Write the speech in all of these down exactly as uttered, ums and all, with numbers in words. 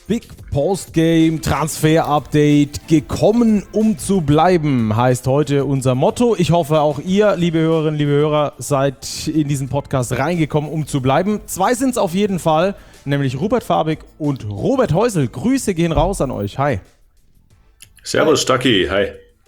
Big Postgame Transfer Update, gekommen um zu bleiben, heißt heute unser Motto. Ich hoffe auch ihr, liebe Hörerinnen, liebe Hörer, seid in diesen Podcast reingekommen, um zu bleiben. Zwei sind es auf jeden Fall, nämlich Rupert Fabig und Robert Heusel. Grüße gehen raus an euch. Hi. Servus, Stacki. Hi.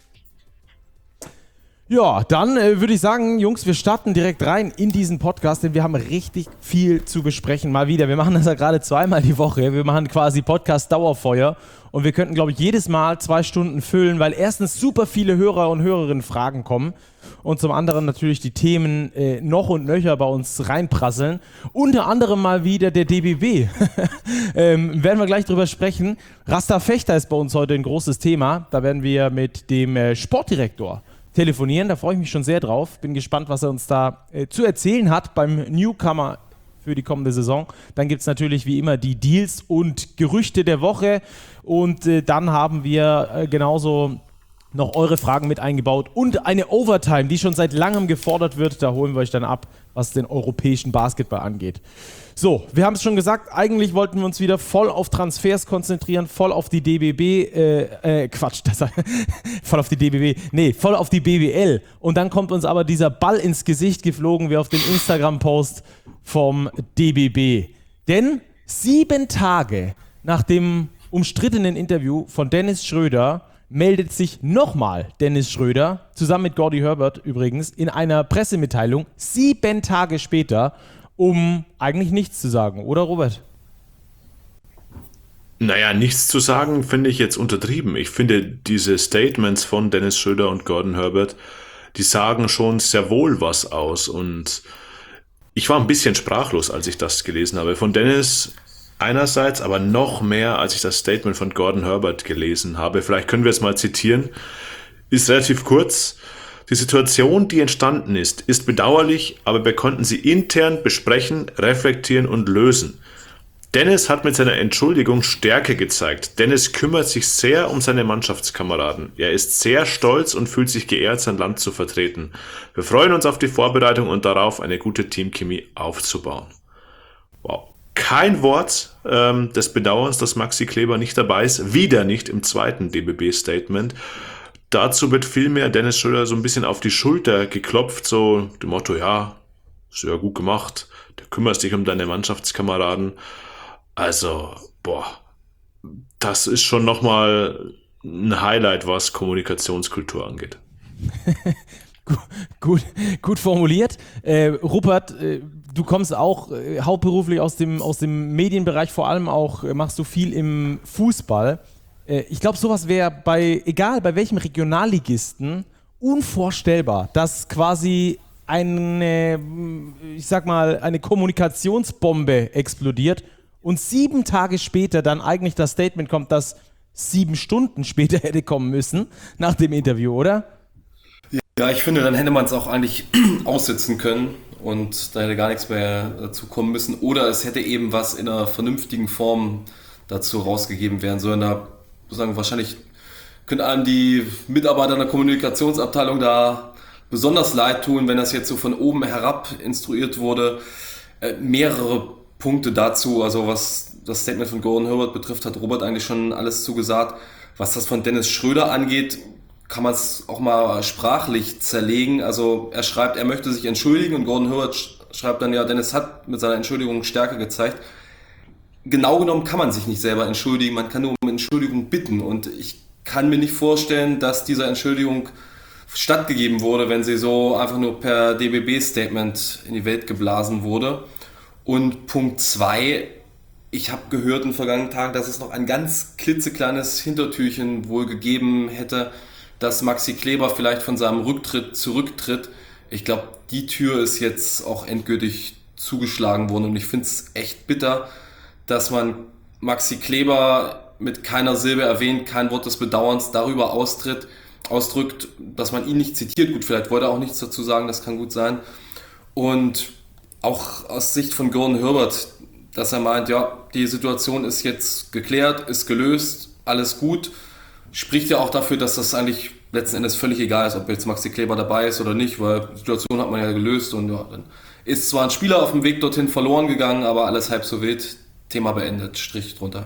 Ja, dann äh, würde ich sagen, Jungs, wir starten direkt rein in diesen Podcast, denn wir haben richtig viel zu besprechen. Mal wieder, wir machen das ja gerade zweimal die Woche. Wir machen quasi Podcast-Dauerfeuer und wir könnten, glaube ich, jedes Mal zwei Stunden füllen, weil erstens super viele Hörer und Hörerinnen Fragen kommen und zum anderen natürlich die Themen äh, noch und nöcher bei uns reinprasseln. Unter anderem mal wieder der D B B. ähm, werden wir gleich drüber sprechen. Rasta Fechter ist bei uns heute ein großes Thema. Da werden wir mit dem äh, Sportdirektor telefonieren, da freue ich mich schon sehr drauf. Bin gespannt, was er uns da äh, zu erzählen hat beim Newcomer für die kommende Saison. Dann gibt es natürlich wie immer die Deals und Gerüchte der Woche und äh, dann haben wir äh, genauso noch eure Fragen mit eingebaut und eine Overtime, die schon seit langem gefordert wird. Da holen wir euch dann ab, was den europäischen Basketball angeht. So, wir haben es schon gesagt, eigentlich wollten wir uns wieder voll auf Transfers konzentrieren, voll auf die D B B, äh, äh, Quatsch, das, voll auf die D B B, nee, voll auf die B B L. Und dann kommt uns aber dieser Ball ins Gesicht geflogen, wie auf dem Instagram-Post vom D B B. Denn sieben Tage nach dem umstrittenen Interview von Dennis Schröder meldet sich nochmal Dennis Schröder, zusammen mit Gordy Herbert übrigens, in einer Pressemitteilung, sieben Tage später, um eigentlich nichts zu sagen, oder Robert? Naja, nichts zu sagen finde ich jetzt untertrieben. Ich finde, diese Statements von Dennis Schröder und Gordon Herbert, die sagen schon sehr wohl was aus. Und ich war ein bisschen sprachlos, als ich das gelesen habe. Von Dennis einerseits, aber noch mehr, als ich das Statement von Gordon Herbert gelesen habe. Vielleicht können wir es mal zitieren. Ist relativ kurz. Die Situation, die entstanden ist, ist bedauerlich, aber wir konnten sie intern besprechen, reflektieren und lösen. Dennis hat mit seiner Entschuldigung Stärke gezeigt. Dennis kümmert sich sehr um seine Mannschaftskameraden. Er ist sehr stolz und fühlt sich geehrt, sein Land zu vertreten. Wir freuen uns auf die Vorbereitung und darauf, eine gute Teamchemie aufzubauen. Wow. Kein Wort ähm, des Bedauerns, dass Maxi Kleber nicht dabei ist. Wieder nicht im zweiten D B B-Statement. Dazu wird vielmehr Dennis Schröder so ein bisschen auf die Schulter geklopft, so dem Motto, ja, ist ja gut gemacht, du kümmerst dich um deine Mannschaftskameraden. Also, boah, das ist schon nochmal ein Highlight, was Kommunikationskultur angeht. gut, gut, gut formuliert. Äh, Rupert, äh, du kommst auch äh, hauptberuflich aus dem, aus dem Medienbereich, vor allem auch äh, machst du viel im Fußball. Ich glaube, sowas wäre bei, egal bei welchem Regionalligisten, unvorstellbar, dass quasi eine, ich sag mal, eine Kommunikationsbombe explodiert und sieben Tage später dann eigentlich das Statement kommt, das sieben Stunden später hätte kommen müssen, nach dem Interview, oder? Ja, ich finde, dann hätte man es auch eigentlich aussitzen können und da hätte gar nichts mehr dazu kommen müssen. Oder es hätte eben was in einer vernünftigen Form dazu rausgegeben werden sollen. Da sagen, wahrscheinlich können einem die Mitarbeiter in der Kommunikationsabteilung da besonders leid tun, wenn das jetzt so von oben herab instruiert wurde. Äh, mehrere Punkte dazu, also was das Statement von Gordon Herbert betrifft, hat Robert eigentlich schon alles zugesagt. Was das von Dennis Schröder angeht, kann man es auch mal sprachlich zerlegen. Also er schreibt, er möchte sich entschuldigen und Gordon Herbert schreibt dann, ja, Dennis hat mit seiner Entschuldigung Stärke gezeigt. Genau genommen kann man sich nicht selber entschuldigen, man kann nur um Entschuldigung bitten und ich kann mir nicht vorstellen, dass dieser Entschuldigung stattgegeben wurde, wenn sie so einfach nur per D B B-Statement in die Welt geblasen wurde. Und Punkt zwei, ich habe gehört in den vergangenen Tagen, dass es noch ein ganz klitzekleines Hintertürchen wohl gegeben hätte, dass Maxi Kleber vielleicht von seinem Rücktritt zurücktritt. Ich glaube, die Tür ist jetzt auch endgültig zugeschlagen worden und ich finde es echt bitter, dass man Maxi Kleber mit keiner Silbe erwähnt, kein Wort des Bedauerns darüber austritt, ausdrückt, dass man ihn nicht zitiert. Gut, vielleicht wollte er auch nichts dazu sagen, das kann gut sein. Und auch aus Sicht von Gordon Herbert, dass er meint, ja, die Situation ist jetzt geklärt, ist gelöst, alles gut, spricht ja auch dafür, dass das eigentlich letzten Endes völlig egal ist, ob jetzt Maxi Kleber dabei ist oder nicht, weil die Situation hat man ja gelöst und ja, dann ist zwar ein Spieler auf dem Weg dorthin verloren gegangen, aber alles halb so wild. Thema beendet, Strich drunter.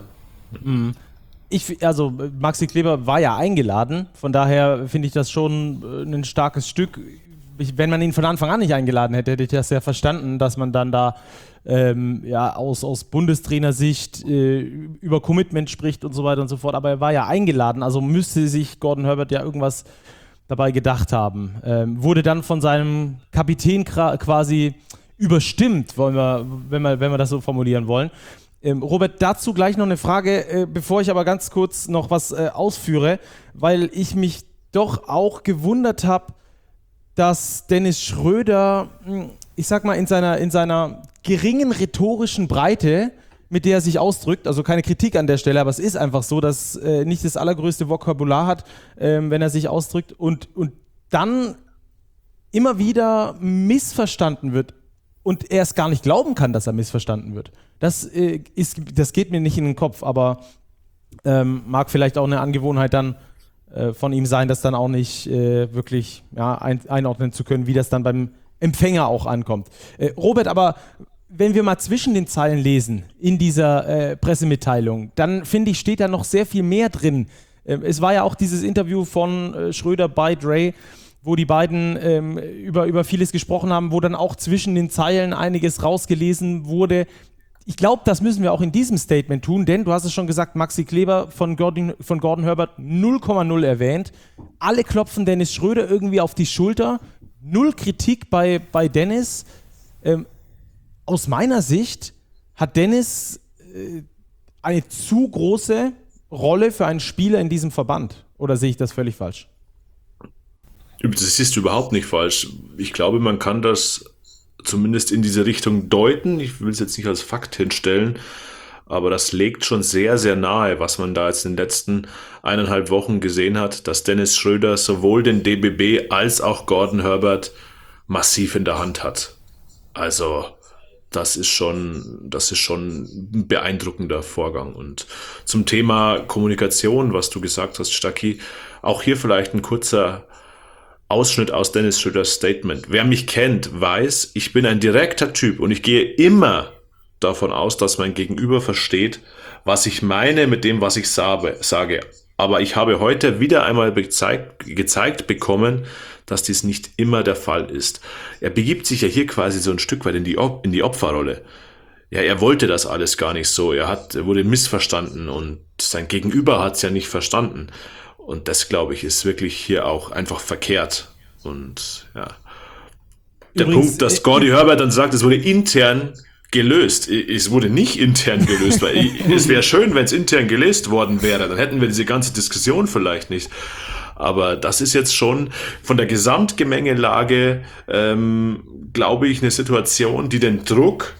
Mhm. Ich, also Maxi Kleber war ja eingeladen, von daher finde ich das schon äh, ein starkes Stück. Ich, wenn man ihn von Anfang an nicht eingeladen hätte, hätte ich das ja verstanden, dass man dann da ähm, ja, aus, aus Bundestrainersicht äh, über Commitment spricht und so weiter und so fort. Aber er war ja eingeladen, also müsste sich Gordon Herbert ja irgendwas dabei gedacht haben. Ähm, wurde dann von seinem Kapitän quasi überstimmt, wollen wir, wenn wir, wenn wir das so formulieren wollen. Ähm, Robert, dazu gleich noch eine Frage, äh, bevor ich aber ganz kurz noch was äh, ausführe, weil ich mich doch auch gewundert habe, dass Dennis Schröder, ich sag mal, in seiner, in seiner geringen rhetorischen Breite, mit der er sich ausdrückt, also keine Kritik an der Stelle, aber es ist einfach so, dass äh, nicht das allergrößte Vokabular hat, ähm, wenn er sich ausdrückt und, und dann immer wieder missverstanden wird und er es gar nicht glauben kann, dass er missverstanden wird. Das, äh, ist, das geht mir nicht in den Kopf, aber ähm, mag vielleicht auch eine Angewohnheit dann äh, von ihm sein, das dann auch nicht äh, wirklich ja, ein, einordnen zu können, wie das dann beim Empfänger auch ankommt. Äh, Robert, aber wenn wir mal zwischen den Zeilen lesen in dieser äh, Pressemitteilung, dann finde ich, steht da noch sehr viel mehr drin. Äh, es war ja auch dieses Interview von äh, Schröder bei Dre, wo die beiden ähm, über, über vieles gesprochen haben, wo dann auch zwischen den Zeilen einiges rausgelesen wurde. Ich glaube, das müssen wir auch in diesem Statement tun, denn du hast es schon gesagt, Maxi Kleber von Gordon, von Gordon Herbert null Komma null erwähnt. Alle klopfen Dennis Schröder irgendwie auf die Schulter. Null Kritik bei, bei Dennis. Ähm, aus meiner Sicht hat Dennis äh, eine zu große Rolle für einen Spieler in diesem Verband. Oder sehe ich das völlig falsch? Das ist überhaupt nicht falsch. Ich glaube, man kann das zumindest in diese Richtung deuten. Ich will es jetzt nicht als Fakt hinstellen, aber das legt schon sehr, sehr nahe, was man da jetzt in den letzten eineinhalb Wochen gesehen hat, dass Dennis Schröder sowohl den D B B als auch Gordon Herbert massiv in der Hand hat. Also das ist schon, das ist schon ein beeindruckender Vorgang. Und zum Thema Kommunikation, was du gesagt hast, Stacki, auch hier vielleicht ein kurzer Ausschnitt aus Dennis Schröders Statement. Wer mich kennt, weiß, ich bin ein direkter Typ und ich gehe immer davon aus, dass mein Gegenüber versteht, was ich meine mit dem, was ich sage. Aber ich habe heute wieder einmal gezeigt, gezeigt bekommen, dass dies nicht immer der Fall ist. Er begibt sich ja hier quasi so ein Stück weit in die, Op- in die Opferrolle. Ja, er wollte das alles gar nicht so. Er hat, er wurde missverstanden und sein Gegenüber hat es ja nicht verstanden. Und das, glaube ich, ist wirklich hier auch einfach verkehrt. Und ja, der Übrigens, Punkt, dass Gordy äh, Herbert dann sagt, es wurde intern gelöst. Es wurde nicht intern gelöst, weil es wäre schön, wenn es intern gelöst worden wäre. Dann hätten wir diese ganze Diskussion vielleicht nicht. Aber das ist jetzt schon von der Gesamtgemengelage, ähm, glaube ich, eine Situation, die den Druck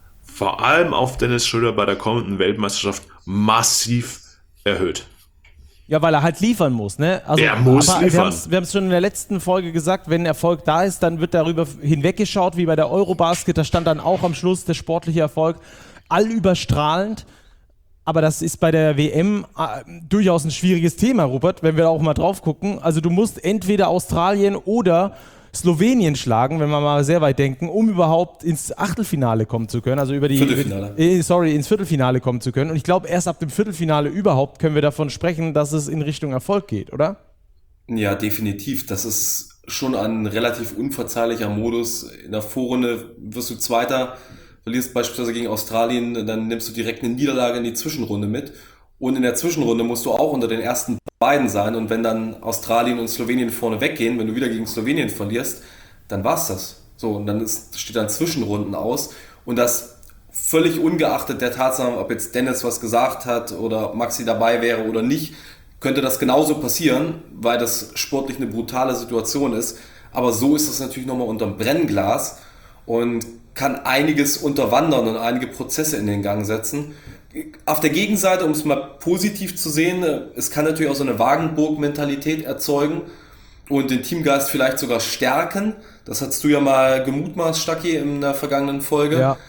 vor allem auf Dennis Schröder bei der kommenden Weltmeisterschaft massiv erhöht. Ja, weil er halt liefern muss, ne? Also, er muss aber liefern. Wir haben es schon in der letzten Folge gesagt, wenn Erfolg da ist, dann wird darüber hinweggeschaut, wie bei der Eurobasket. Da stand dann auch am Schluss der sportliche Erfolg allüberstrahlend. Aber das ist bei der W M äh, durchaus ein schwieriges Thema, Rupert, wenn wir da auch mal drauf gucken. Also du musst entweder Australien oder Slowenien schlagen, wenn wir mal sehr weit denken, um überhaupt ins Achtelfinale kommen zu können, also über die Viertelfinale. Äh, sorry, ins Viertelfinale kommen zu können. Und ich glaube, erst ab dem Viertelfinale überhaupt können wir davon sprechen, dass es in Richtung Erfolg geht, oder? Ja, definitiv. Das ist schon ein relativ unverzeihlicher Modus. In der Vorrunde wirst du Zweiter, verlierst beispielsweise gegen Australien, dann nimmst du direkt eine Niederlage in die Zwischenrunde mit. Und in der Zwischenrunde musst du auch unter den ersten beiden sein. Und wenn dann Australien und Slowenien vorne weggehen, wenn du wieder gegen Slowenien verlierst, dann war's das. So, und dann ist, steht dann Zwischenrunden aus. Und das völlig ungeachtet der Tatsache, ob jetzt Dennis was gesagt hat oder Maxi dabei wäre oder nicht, könnte das genauso passieren, weil das sportlich eine brutale Situation ist. Aber so ist es natürlich nochmal unterm Brennglas und kann einiges unterwandern und einige Prozesse in den Gang setzen. Auf der Gegenseite, um es mal positiv zu sehen, es kann natürlich auch so eine Wagenburg-Mentalität erzeugen und den Teamgeist vielleicht sogar stärken. Das hast du ja mal gemutmaßt, Stacki, in der vergangenen Folge. Ja.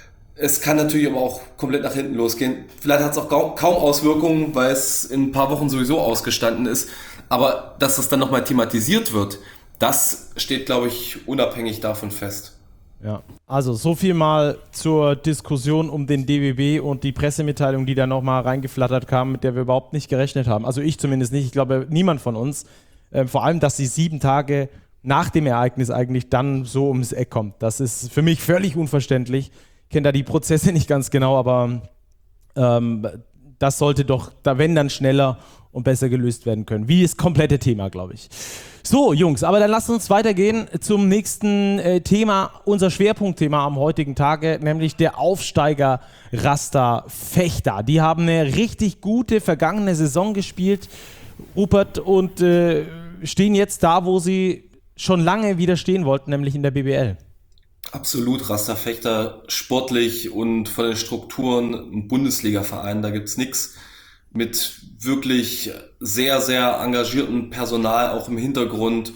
Es kann natürlich aber auch komplett nach hinten losgehen. Vielleicht hat es auch kaum Auswirkungen, weil es in ein paar Wochen sowieso ausgestanden ist. Aber dass das dann nochmal thematisiert wird, das steht, glaube ich, unabhängig davon fest. Ja, also so viel mal zur Diskussion um den D B B und die Pressemitteilung, die da nochmal reingeflattert kam, mit der wir überhaupt nicht gerechnet haben. Also ich zumindest nicht, ich glaube niemand von uns. Ähm, vor allem, dass sie sieben Tage nach dem Ereignis eigentlich dann so ums Eck kommt. Das ist für mich völlig unverständlich. Ich kenne da die Prozesse nicht ganz genau, aber ähm, das sollte doch, da wenn dann schneller und besser gelöst werden können. Wie das komplette Thema, glaube ich. So, Jungs, aber dann lasst uns weitergehen zum nächsten äh, Thema, unser Schwerpunktthema am heutigen Tage, nämlich der Aufsteiger Rasta Vechta. Die haben eine richtig gute vergangene Saison gespielt, Rupert, und äh, stehen jetzt da, wo sie schon lange wieder stehen wollten, nämlich in der B B L. Absolut, Rasta Vechta sportlich und von den Strukturen ein Bundesliga-Verein, da gibt's nichts. Mit wirklich sehr, sehr engagiertem Personal auch im Hintergrund,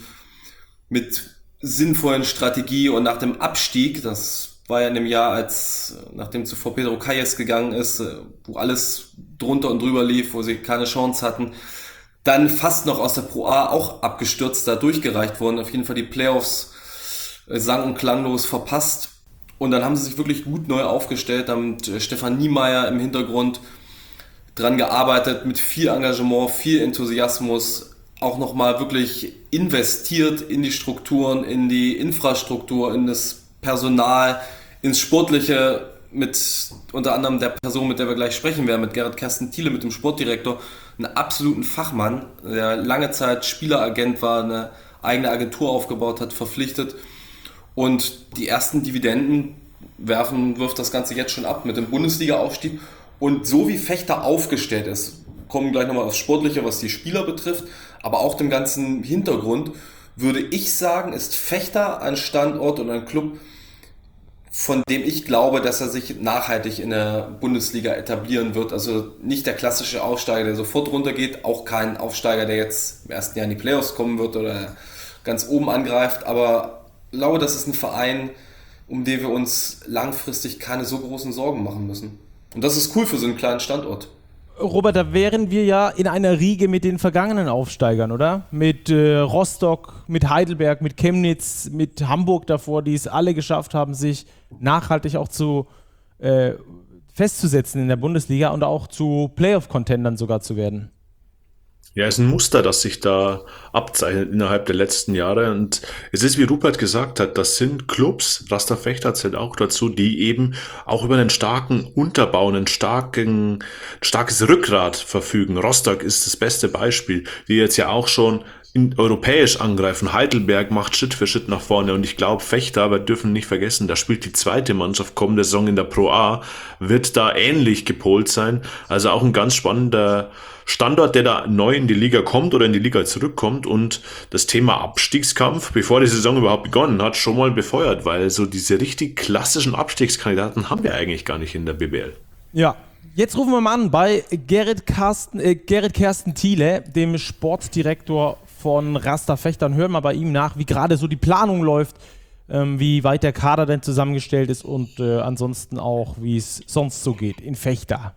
mit sinnvollen Strategie, und nach dem Abstieg, das war ja in dem Jahr, als nachdem zuvor Pedro Calles gegangen ist, wo alles drunter und drüber lief, wo sie keine Chance hatten, dann fast noch aus der Pro A auch abgestürzt, da durchgereicht worden, auf jeden Fall die Playoffs sang- und klanglos verpasst, und dann haben sie sich wirklich gut neu aufgestellt, haben mit Stefan Niemeyer im Hintergrund dran gearbeitet, mit viel Engagement, viel Enthusiasmus, auch nochmal wirklich investiert in die Strukturen, in die Infrastruktur, in das Personal, ins Sportliche, mit unter anderem der Person, mit der wir gleich sprechen werden, mit Gerrit Kersten Thiele, mit dem Sportdirektor, einen absoluten Fachmann, der lange Zeit Spieleragent war, eine eigene Agentur aufgebaut hat, verpflichtet, und die ersten Dividenden werfen, wirft das Ganze jetzt schon ab mit dem Bundesliga-Aufstieg. Und so wie Vechta aufgestellt ist, kommen gleich nochmal aufs Sportliche, was die Spieler betrifft, aber auch dem ganzen Hintergrund, würde ich sagen, ist Vechta ein Standort und ein Club, von dem ich glaube, dass er sich nachhaltig in der Bundesliga etablieren wird. Also nicht der klassische Aufsteiger, der sofort runtergeht, auch kein Aufsteiger, der jetzt im ersten Jahr in die Playoffs kommen wird oder ganz oben angreift, aber ich glaube, das ist ein Verein, um den wir uns langfristig keine so großen Sorgen machen müssen. Und das ist cool für so einen kleinen Standort. Robert, da wären wir ja in einer Riege mit den vergangenen Aufsteigern, oder? Mit äh, Rostock, mit Heidelberg, mit Chemnitz, mit Hamburg davor, die es alle geschafft haben, sich nachhaltig auch zu äh, festzusetzen in der Bundesliga und auch zu Playoff-Contendern sogar zu werden. Ja, es ist ein Muster, das sich da abzeichnet innerhalb der letzten Jahre, und es ist, wie Rupert gesagt hat, das sind Clubs, Rasta Vechta zählt auch dazu, die eben auch über einen starken Unterbau, einen starken, starkes Rückgrat verfügen. Rostock ist das beste Beispiel, die jetzt ja auch schon in, europäisch angreifen. Heidelberg macht Schritt für Schritt nach vorne, und ich glaube, Vechta, wir dürfen nicht vergessen, da spielt die zweite Mannschaft kommende Saison in der Pro A, wird da ähnlich gepolt sein, also auch ein ganz spannender Standort, der da neu in die Liga kommt oder in die Liga zurückkommt und das Thema Abstiegskampf, bevor die Saison überhaupt begonnen hat, schon mal befeuert, weil so diese richtig klassischen Abstiegskandidaten haben wir eigentlich gar nicht in der B B L. Ja, jetzt rufen wir mal an bei Gerrit Kersten, äh, Gerrit Kersten Thiele, dem Sportdirektor von Rasta Vechta, und hören mal bei ihm nach, wie gerade so die Planung läuft, ähm, wie weit der Kader denn zusammengestellt ist und äh, ansonsten auch, wie es sonst so geht in Vechta.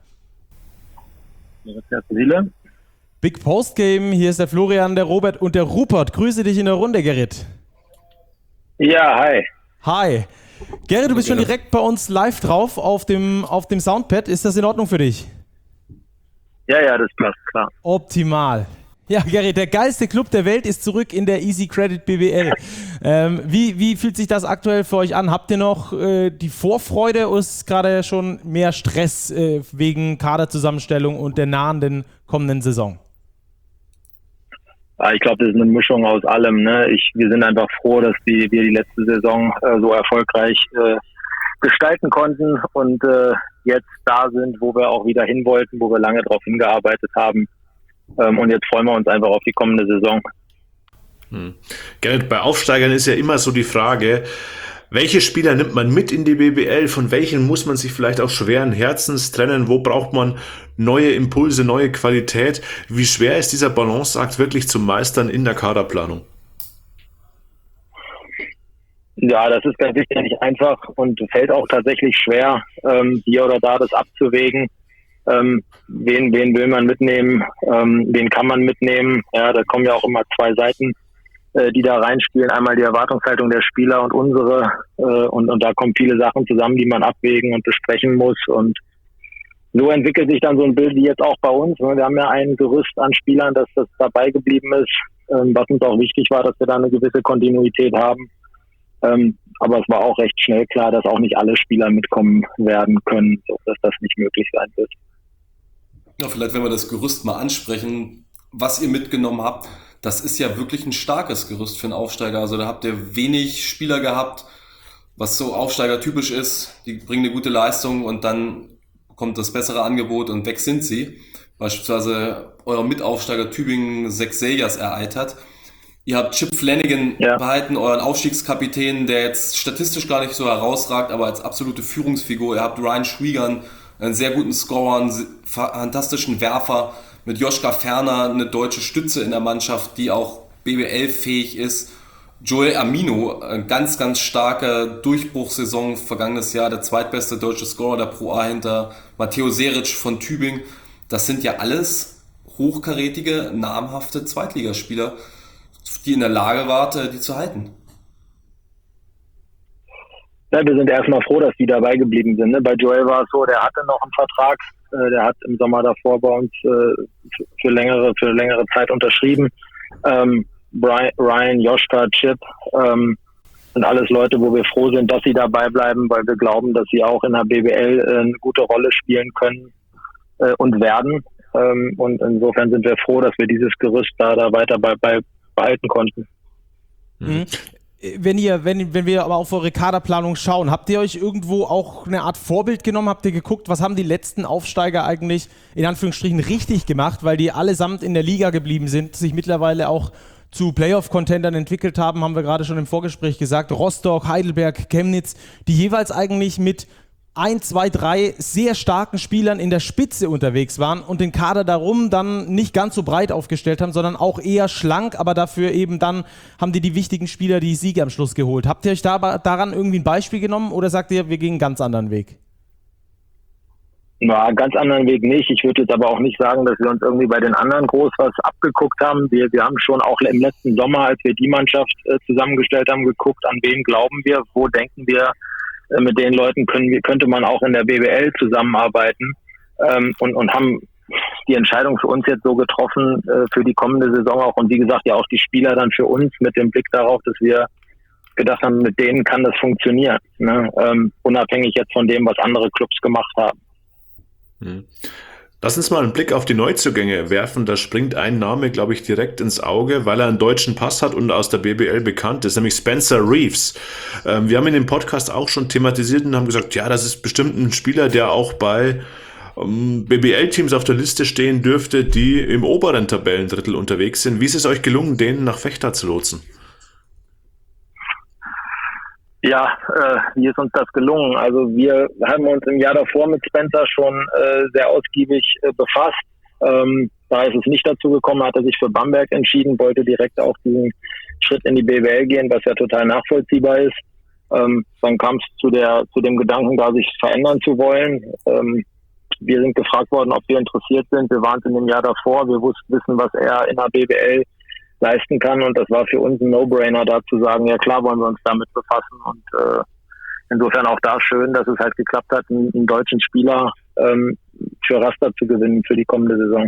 Big Postgame, hier ist der Florian, der Robert und der Rupert. Grüße dich in der Runde, Gerrit. Ja, hi. Hi. Gerrit, du bist schon direkt bei uns live drauf auf dem, auf dem Soundpad. Ist das in Ordnung für dich? Ja, ja, das passt, klar. Optimal. Ja, Gerrit, der geilste Club der Welt ist zurück in der Easy Credit B B L. ähm, wie, wie fühlt sich das aktuell für euch an? Habt ihr noch äh, die Vorfreude, oder ist gerade schon mehr Stress äh, wegen Kaderzusammenstellung und der nahenden kommenden Saison? Ja, ich glaube, das ist eine Mischung aus allem. Ne? Ich, wir sind einfach froh, dass die, wir die letzte Saison äh, so erfolgreich äh, gestalten konnten und äh, jetzt da sind, wo wir auch wieder hin wollten, wo wir lange darauf hingearbeitet haben. Ähm, und jetzt freuen wir uns einfach auf die kommende Saison. Hm. Gerrit, bei Aufsteigern ist ja immer so die Frage, welche Spieler nimmt man mit in die B B L, von welchen muss man sich vielleicht auch schweren Herzens trennen, wo braucht man neue Impulse, neue Qualität? Wie schwer ist dieser Balanceakt wirklich zu meistern in der Kaderplanung? Ja, das ist ganz sicher nicht einfach und fällt auch tatsächlich schwer, ähm, hier oder da das abzuwägen. Ähm, wen, wen will man mitnehmen, ähm, wen kann man mitnehmen? Ja, da kommen ja auch immer zwei Seiten äh, die da reinspielen. Einmal die Erwartungshaltung der Spieler und unsere. Äh, und, und da kommen viele Sachen zusammen, die man abwägen und besprechen muss. Und so entwickelt sich dann so ein Bild wie jetzt auch bei uns. Wir haben ja ein Gerüst an Spielern, dass das dabei geblieben ist, ähm, was uns auch wichtig war, dass wir da eine gewisse Kontinuität haben. Ähm, aber es war auch recht schnell klar, dass auch nicht alle Spieler mitkommen werden können, so dass das nicht möglich sein wird. Ja, vielleicht wenn wir das Gerüst mal ansprechen, was ihr mitgenommen habt, das ist ja wirklich ein starkes Gerüst für einen Aufsteiger. Also da habt ihr wenig Spieler gehabt, was so Aufsteiger-typisch ist. Die bringen eine gute Leistung und dann kommt das bessere Angebot und weg sind sie. Beispielsweise euer Mitaufsteiger Tübingen Zach Sayers ereitert. Ihr habt Chip Flanagan ja. behalten, euren Aufstiegskapitän, der jetzt statistisch gar nicht so herausragt, aber als absolute Führungsfigur. Ihr habt Ryan Schwiegern, einen sehr guten Scorer, einen fantastischen Werfer, mit Joschka Ferner eine deutsche Stütze in der Mannschaft, die auch B B L-fähig ist. Joel Amino, eine ganz, ganz starke Durchbruchssaison vergangenes Jahr, der zweitbeste deutsche Scorer der Pro A hinter Matteo Seric von Tübingen. Das sind ja alles hochkarätige, namhafte Zweitligaspieler, die in der Lage waren, die zu halten. Ja, wir sind erstmal froh, dass die dabei geblieben sind. Ne? Bei Joel war es so, der hatte noch einen Vertrag, äh, der hat im Sommer davor bei uns äh, für längere für längere Zeit unterschrieben. Ähm, Brian, Ryan, Joschka, Chip ähm, sind alles Leute, wo wir froh sind, dass sie dabei bleiben, weil wir glauben, dass sie auch in der B B L äh, eine gute Rolle spielen können äh, und werden. Ähm, und insofern sind wir froh, dass wir dieses Gerüst da, da weiter bei, bei behalten konnten. Mhm. Wenn ihr, wenn, wenn wir aber auf eure Kaderplanung schauen, habt ihr euch irgendwo auch eine Art Vorbild genommen? Habt ihr geguckt, was haben die letzten Aufsteiger eigentlich in Anführungsstrichen richtig gemacht, weil die allesamt in der Liga geblieben sind, sich mittlerweile auch zu Playoff-Contendern entwickelt haben, haben wir gerade schon im Vorgespräch gesagt. Rostock, Heidelberg, Chemnitz, die jeweils eigentlich mit ein, zwei, drei sehr starken Spielern in der Spitze unterwegs waren und den Kader darum dann nicht ganz so breit aufgestellt haben, sondern auch eher schlank, aber dafür eben dann haben die die wichtigen Spieler die Siege am Schluss geholt. Habt ihr euch da, daran irgendwie ein Beispiel genommen oder sagt ihr, wir gehen einen ganz anderen Weg? Na, ganz anderen Weg nicht. Ich würde jetzt aber auch nicht sagen, dass wir uns irgendwie bei den anderen groß was abgeguckt haben. Wir, wir haben schon auch im letzten Sommer, als wir die Mannschaft äh, zusammengestellt haben, geguckt, an wen glauben wir, wo denken wir, mit den Leuten können wir, könnte man auch in der B B L zusammenarbeiten ähm, und, und haben die Entscheidung für uns jetzt so getroffen äh, für die kommende Saison auch und wie gesagt ja auch die Spieler dann für uns mit dem Blick darauf, dass wir gedacht haben, mit denen kann das funktionieren, ne? ähm, unabhängig jetzt von dem, was andere Clubs gemacht haben. Hm. Lass uns mal einen Blick auf die Neuzugänge werfen. Da springt ein Name, glaube ich, direkt ins Auge, weil er einen deutschen Pass hat und aus der B B L bekannt ist, nämlich Spencer Reeves. Ähm, wir haben in dem Podcast auch schon thematisiert und haben gesagt, ja, das ist bestimmt ein Spieler, der auch bei ähm, B B L-Teams auf der Liste stehen dürfte, die im oberen Tabellendrittel unterwegs sind. Wie ist es euch gelungen, den nach Vechta zu lotsen? Ja, äh, wie ist uns das gelungen? Also wir haben uns im Jahr davor mit Spencer schon äh, sehr ausgiebig äh, befasst. Ähm, da ist es nicht dazu gekommen, hat er sich für Bamberg entschieden, wollte direkt auch diesen Schritt in die B B L gehen, was ja total nachvollziehbar ist. Ähm, dann kam es zu der zu dem Gedanken, da sich verändern zu wollen. Ähm, wir sind gefragt worden, ob wir interessiert sind. Wir waren es in dem Jahr davor. Wir wussten wissen, was er in der B B L leisten kann und das war für uns ein No-Brainer, da zu sagen, ja klar wollen wir uns damit befassen und äh, insofern auch da schön, dass es halt geklappt hat, einen, einen deutschen Spieler ähm, für Raster zu gewinnen für die kommende Saison.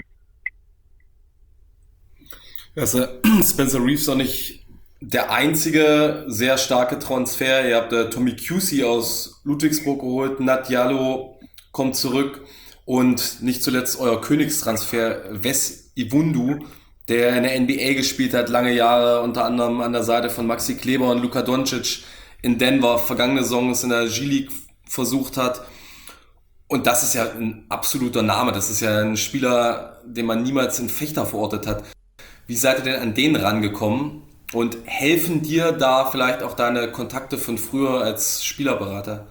Also Spencer Reeves auch nicht der einzige sehr starke Transfer. Ihr habt äh, Tommy Cusey aus Ludwigsburg geholt, Nat Diallo kommt zurück und nicht zuletzt euer Königstransfer Wes Iwundu, der in der N B A gespielt hat, lange Jahre, unter anderem an der Seite von Maxi Kleber und Luka Doncic in Denver, vergangene Saison es in der G-League versucht hat. Und das ist ja ein absoluter Name, das ist ja ein Spieler, den man niemals in Vechta verortet hat. Wie seid ihr denn an den rangekommen und helfen dir da vielleicht auch deine Kontakte von früher als Spielerberater?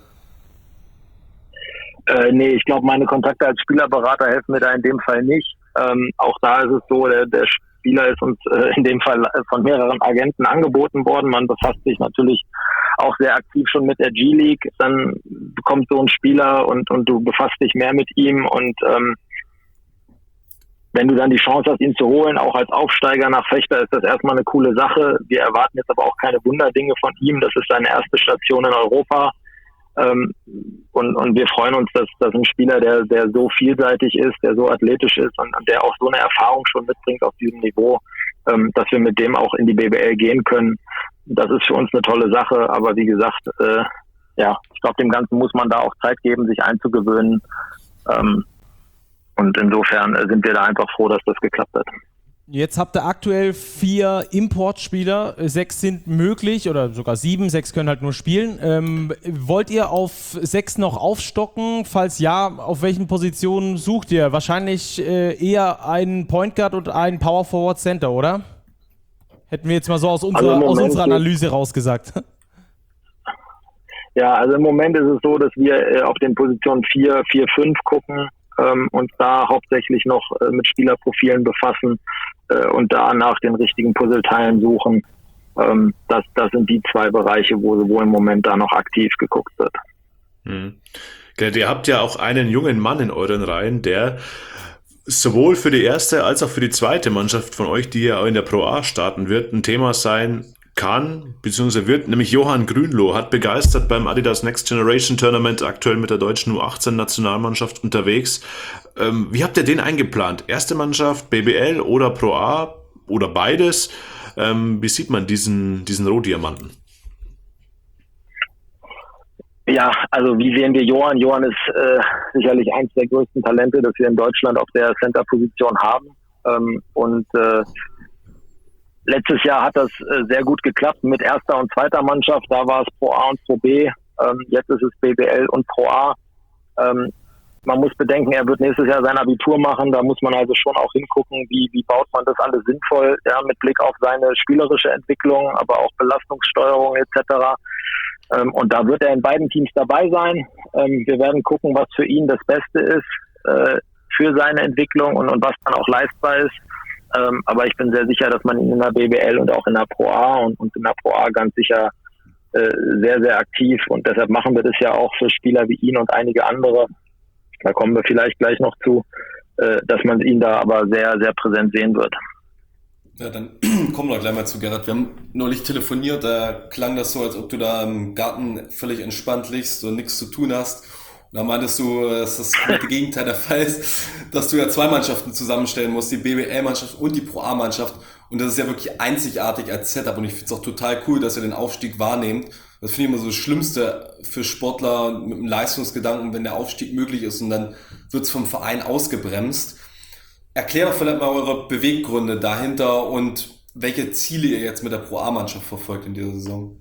Äh, nee, ich glaube, meine Kontakte als Spielerberater helfen mir da in dem Fall nicht. Ähm, auch da ist es so, der, der Spieler ist uns äh, in dem Fall von mehreren Agenten angeboten worden. Man befasst sich natürlich auch sehr aktiv schon mit der G-League. Dann bekommt so ein Spieler und, und du befasst dich mehr mit ihm und ähm, wenn du dann die Chance hast, ihn zu holen, auch als Aufsteiger nach Vechta, ist das erstmal eine coole Sache. Wir erwarten jetzt aber auch keine Wunderdinge von ihm. Das ist seine erste Station in Europa. Ähm, und, und wir freuen uns, dass, dass ein Spieler, der, der so vielseitig ist, der so athletisch ist und, und der auch so eine Erfahrung schon mitbringt auf diesem Niveau, ähm, dass wir mit dem auch in die B B L gehen können. Das ist für uns eine tolle Sache. Aber wie gesagt, äh, ja, ich glaube, dem Ganzen muss man da auch Zeit geben, sich einzugewöhnen. Ähm, und insofern sind wir da einfach froh, dass das geklappt hat. Jetzt habt ihr aktuell vier Importspieler, sechs sind möglich oder sogar sieben, sechs können halt nur spielen. Ähm, wollt ihr auf sechs noch aufstocken? Falls ja, auf welchen Positionen sucht ihr? Wahrscheinlich äh, eher einen Point Guard und einen Power Forward Center, oder? Hätten wir jetzt mal so aus unserer, also aus unserer Analyse rausgesagt. Ja, also im Moment ist es so, dass wir äh, auf den Positionen vier, vier, fünf gucken, ähm, uns da hauptsächlich noch äh, mit Spielerprofilen befassen äh, und da nach den richtigen Puzzleteilen suchen. Ähm, das, das sind die zwei Bereiche, wo, wo im Moment da noch aktiv geguckt wird. Hm. Ihr habt ja auch einen jungen Mann in euren Reihen, der sowohl für die erste als auch für die zweite Mannschaft von euch, die ja in der Pro A starten wird, ein Thema sein kann, beziehungsweise wird, nämlich Johann Grünloh, hat begeistert beim Adidas Next Generation Tournament, aktuell mit der deutschen U achtzehn Nationalmannschaft unterwegs. Ähm, wie habt ihr den eingeplant? Erste Mannschaft, B B L oder Pro A oder beides? Ähm, wie sieht man diesen, diesen Rohdiamanten? Ja, also wie sehen wir Johann? Johann ist äh, sicherlich eins der größten Talente, das wir in Deutschland auf der Center-Position haben. Ähm, und äh, letztes Jahr hat das äh, sehr gut geklappt mit erster und zweiter Mannschaft. Da war es Pro A und Pro B. Ähm, jetzt ist es B B L und Pro A. Ähm, man muss bedenken, er wird nächstes Jahr sein Abitur machen. Da muss man also schon auch hingucken, wie, wie baut man das alles sinnvoll, ja, mit Blick auf seine spielerische Entwicklung, aber auch Belastungssteuerung et cetera. Ähm, und da wird er in beiden Teams dabei sein. Ähm, wir werden gucken, was für ihn das Beste ist äh, für seine Entwicklung und, und was dann auch leistbar ist. Ähm, aber ich bin sehr sicher, dass man ihn in der B B L und auch in der Pro A und, und in der Pro A ganz sicher äh, sehr, sehr aktiv. Und deshalb machen wir das ja auch für Spieler wie ihn und einige andere. Da kommen wir vielleicht gleich noch zu, äh, dass man ihn da aber sehr, sehr präsent sehen wird. Ja, dann kommen wir gleich mal zu Gerhard. Wir haben neulich telefoniert, da klang das so, als ob du da im Garten völlig entspannt liegst und nichts zu tun hast. Und da meintest du, dass das komplette Gegenteil der Fall ist, dass du ja zwei Mannschaften zusammenstellen musst, die B B L-Mannschaft und die Pro A-Mannschaft. Und das ist ja wirklich einzigartig als Setup. Und ich finde es auch total cool, dass ihr den Aufstieg wahrnehmt. Das finde ich immer so das Schlimmste für Sportler mit einem Leistungsgedanken, wenn der Aufstieg möglich ist und dann wird es vom Verein ausgebremst. Erklär doch vielleicht mal eure Beweggründe dahinter und welche Ziele ihr jetzt mit der Pro A-Mannschaft verfolgt in dieser Saison.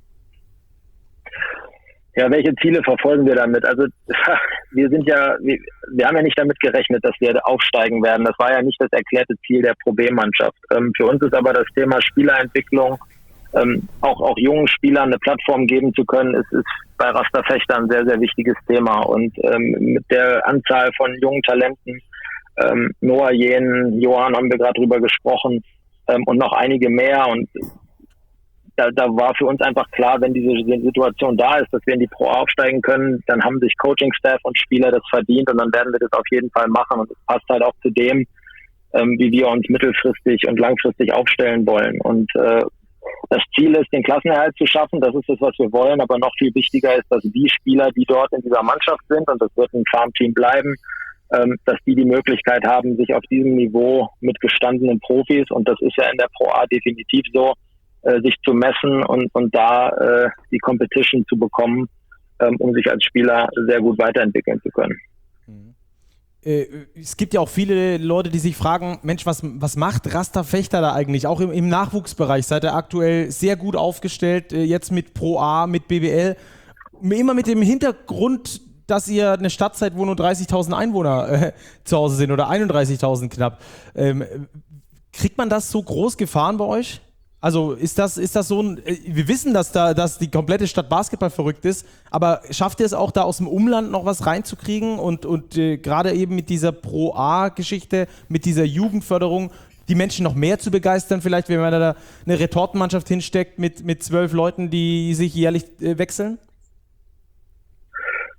Ja, welche Ziele verfolgen wir damit? Also wir sind ja, wir, wir haben ja nicht damit gerechnet, dass wir aufsteigen werden. Das war ja nicht das erklärte Ziel der Pro B-Mannschaft. Ähm, für uns ist aber das Thema Spielerentwicklung, ähm, auch auch jungen Spielern eine Plattform geben zu können, ist, ist bei Rasta Vechta ein sehr, sehr wichtiges Thema. Und ähm, mit der Anzahl von jungen Talenten, ähm, Noah Jen, Johann haben wir gerade drüber gesprochen, ähm, und noch einige mehr. Und Da, da war für uns einfach klar, wenn diese Situation da ist, dass wir in die Pro A aufsteigen können, dann haben sich Coaching-Staff und Spieler das verdient und dann werden wir das auf jeden Fall machen. Und es passt halt auch zu dem, ähm, wie wir uns mittelfristig und langfristig aufstellen wollen. Und äh, das Ziel ist, den Klassenerhalt zu schaffen. Das ist das, was wir wollen. Aber noch viel wichtiger ist, dass die Spieler, die dort in dieser Mannschaft sind, und das wird ein Farmteam bleiben, ähm, dass die die Möglichkeit haben, sich auf diesem Niveau mit gestandenen Profis, und das ist ja in der Pro A definitiv so, sich zu messen und, und da äh, die Competition zu bekommen, ähm, um sich als Spieler sehr gut weiterentwickeln zu können. Mhm. Äh, es gibt ja auch viele Leute, die sich fragen, Mensch, was, was macht Rasta Vechta da eigentlich? Auch im, im Nachwuchsbereich seid ihr aktuell sehr gut aufgestellt, äh, jetzt mit Pro A, mit B B L. Immer mit dem Hintergrund, dass ihr eine Stadt seid, wo nur dreißigtausend Einwohner äh, zu Hause sind oder einunddreißigtausend knapp. Ähm, kriegt man das so groß gefahren bei euch? Also ist das, ist das so ein, wir wissen, dass da, dass die komplette Stadt Basketball verrückt ist, aber schafft ihr es auch da aus dem Umland noch was reinzukriegen und, und äh, gerade eben mit dieser Pro-A-Geschichte, mit dieser Jugendförderung, die Menschen noch mehr zu begeistern, vielleicht wenn man da eine Retortenmannschaft hinsteckt mit, mit zwölf Leuten, die sich jährlich äh, wechseln?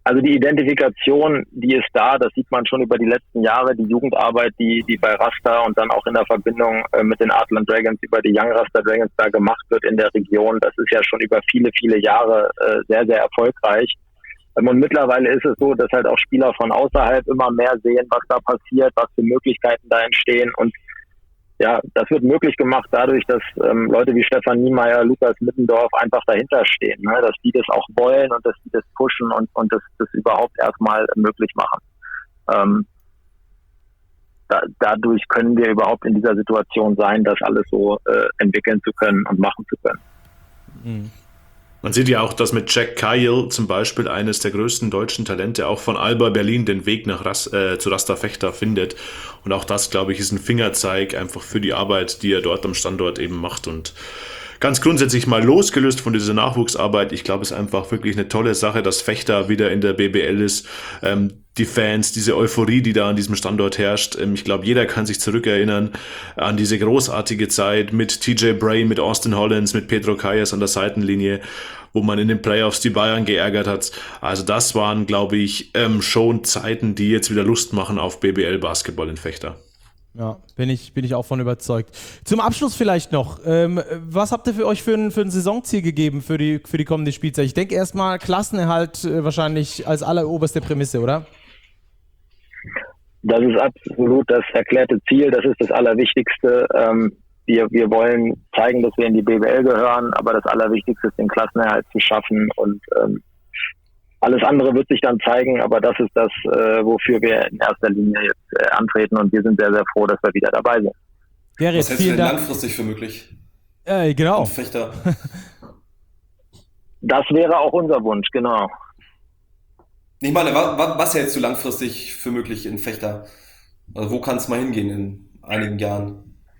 Also die Identifikation, die ist da, das sieht man schon über die letzten Jahre, die Jugendarbeit, die die bei Rasta und dann auch in der Verbindung äh, mit den Artland Dragons über die Young Rasta Dragons da gemacht wird in der Region. Das ist ja schon über viele, viele Jahre äh, sehr, sehr erfolgreich. Ähm, und mittlerweile ist es so, dass halt auch Spieler von außerhalb immer mehr sehen, was da passiert, was für Möglichkeiten da entstehen. Und ja, das wird möglich gemacht dadurch, dass ähm, Leute wie Stefan Niemeyer, Lukas Mittendorf einfach dahinter stehen, ne? Dass die das auch wollen und dass die das pushen und, und das, das überhaupt erstmal möglich machen. Ähm, da, dadurch können wir überhaupt in dieser Situation sein, das alles so äh, entwickeln zu können und machen zu können. Mhm. Man sieht ja auch, dass mit Jack Kyle zum Beispiel eines der größten deutschen Talente auch von Alba Berlin den Weg nach Ras- äh, zu Rasta Fechter findet. Und auch das, glaube ich, ist ein Fingerzeig einfach für die Arbeit, die er dort am Standort eben macht. Und ganz grundsätzlich mal losgelöst von dieser Nachwuchsarbeit, ich glaube, es ist einfach wirklich eine tolle Sache, dass Fechter wieder in der B B L ist. Ähm, die Fans, diese Euphorie, die da an diesem Standort herrscht. Ähm, ich glaube, jeder kann sich zurückerinnern an diese großartige Zeit mit T J Bray, mit Austin Hollins, mit Pedro Calles an der Seitenlinie, wo man in den Playoffs die Bayern geärgert hat. Also das waren, glaube ich, ähm, schon Zeiten, die jetzt wieder Lust machen auf B B L-Basketball in Fechter. Ja, bin ich, bin ich auch von überzeugt. Zum Abschluss vielleicht noch, ähm, was habt ihr für euch für ein, für ein Saisonziel gegeben für die, für die kommende Spielzeit? Ich denke erstmal Klassenerhalt äh, wahrscheinlich als alleroberste Prämisse, oder? Das ist absolut das erklärte Ziel, das ist das Allerwichtigste. Ähm, wir, wir wollen zeigen, dass wir in die B B L gehören, aber das Allerwichtigste ist, den Klassenerhalt zu schaffen und ähm, alles andere wird sich dann zeigen, aber das ist das, äh, wofür wir in erster Linie jetzt äh, antreten und wir sind sehr, sehr froh, dass wir wieder dabei sind. Gerrit, was hältst du denn Dank. langfristig für möglich? Äh, genau. Und Fechter. Das wäre auch unser Wunsch, genau. Ich meine, was, was hältst du langfristig für möglich in Fechter? Also wo kann es mal hingehen in einigen Jahren?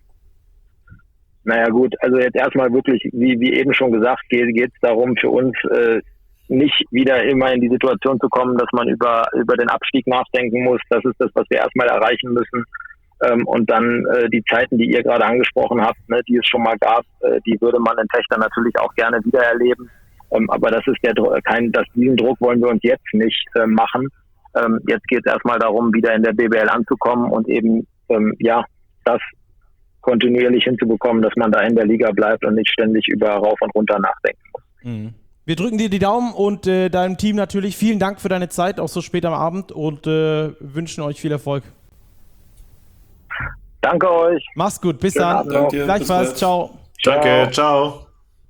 Naja gut, also jetzt erstmal wirklich, wie, wie eben schon gesagt, geht es darum für uns, äh, nicht wieder immer in die Situation zu kommen, dass man über über den Abstieg nachdenken muss. Das ist das, was wir erstmal erreichen müssen. Ähm, und dann äh, die Zeiten, die ihr gerade angesprochen habt, ne, die es schon mal gab, äh, die würde man in Fechter natürlich auch gerne wieder erleben. Ähm, aber das ist der Dro- kein, das, diesen Druck wollen wir uns jetzt nicht äh, machen. Ähm, jetzt geht es erstmal darum, wieder in der B B L anzukommen und eben ähm, ja das kontinuierlich hinzubekommen, dass man da in der Liga bleibt und nicht ständig über rauf und runter nachdenken muss. Mhm. Wir drücken dir die Daumen und äh, deinem Team natürlich. Vielen Dank für deine Zeit, auch so spät am Abend und äh, wünschen euch viel Erfolg. Danke euch. Mach's gut, bis Schönen dann. Abend noch. Gleichfalls, ciao. Danke, ciao.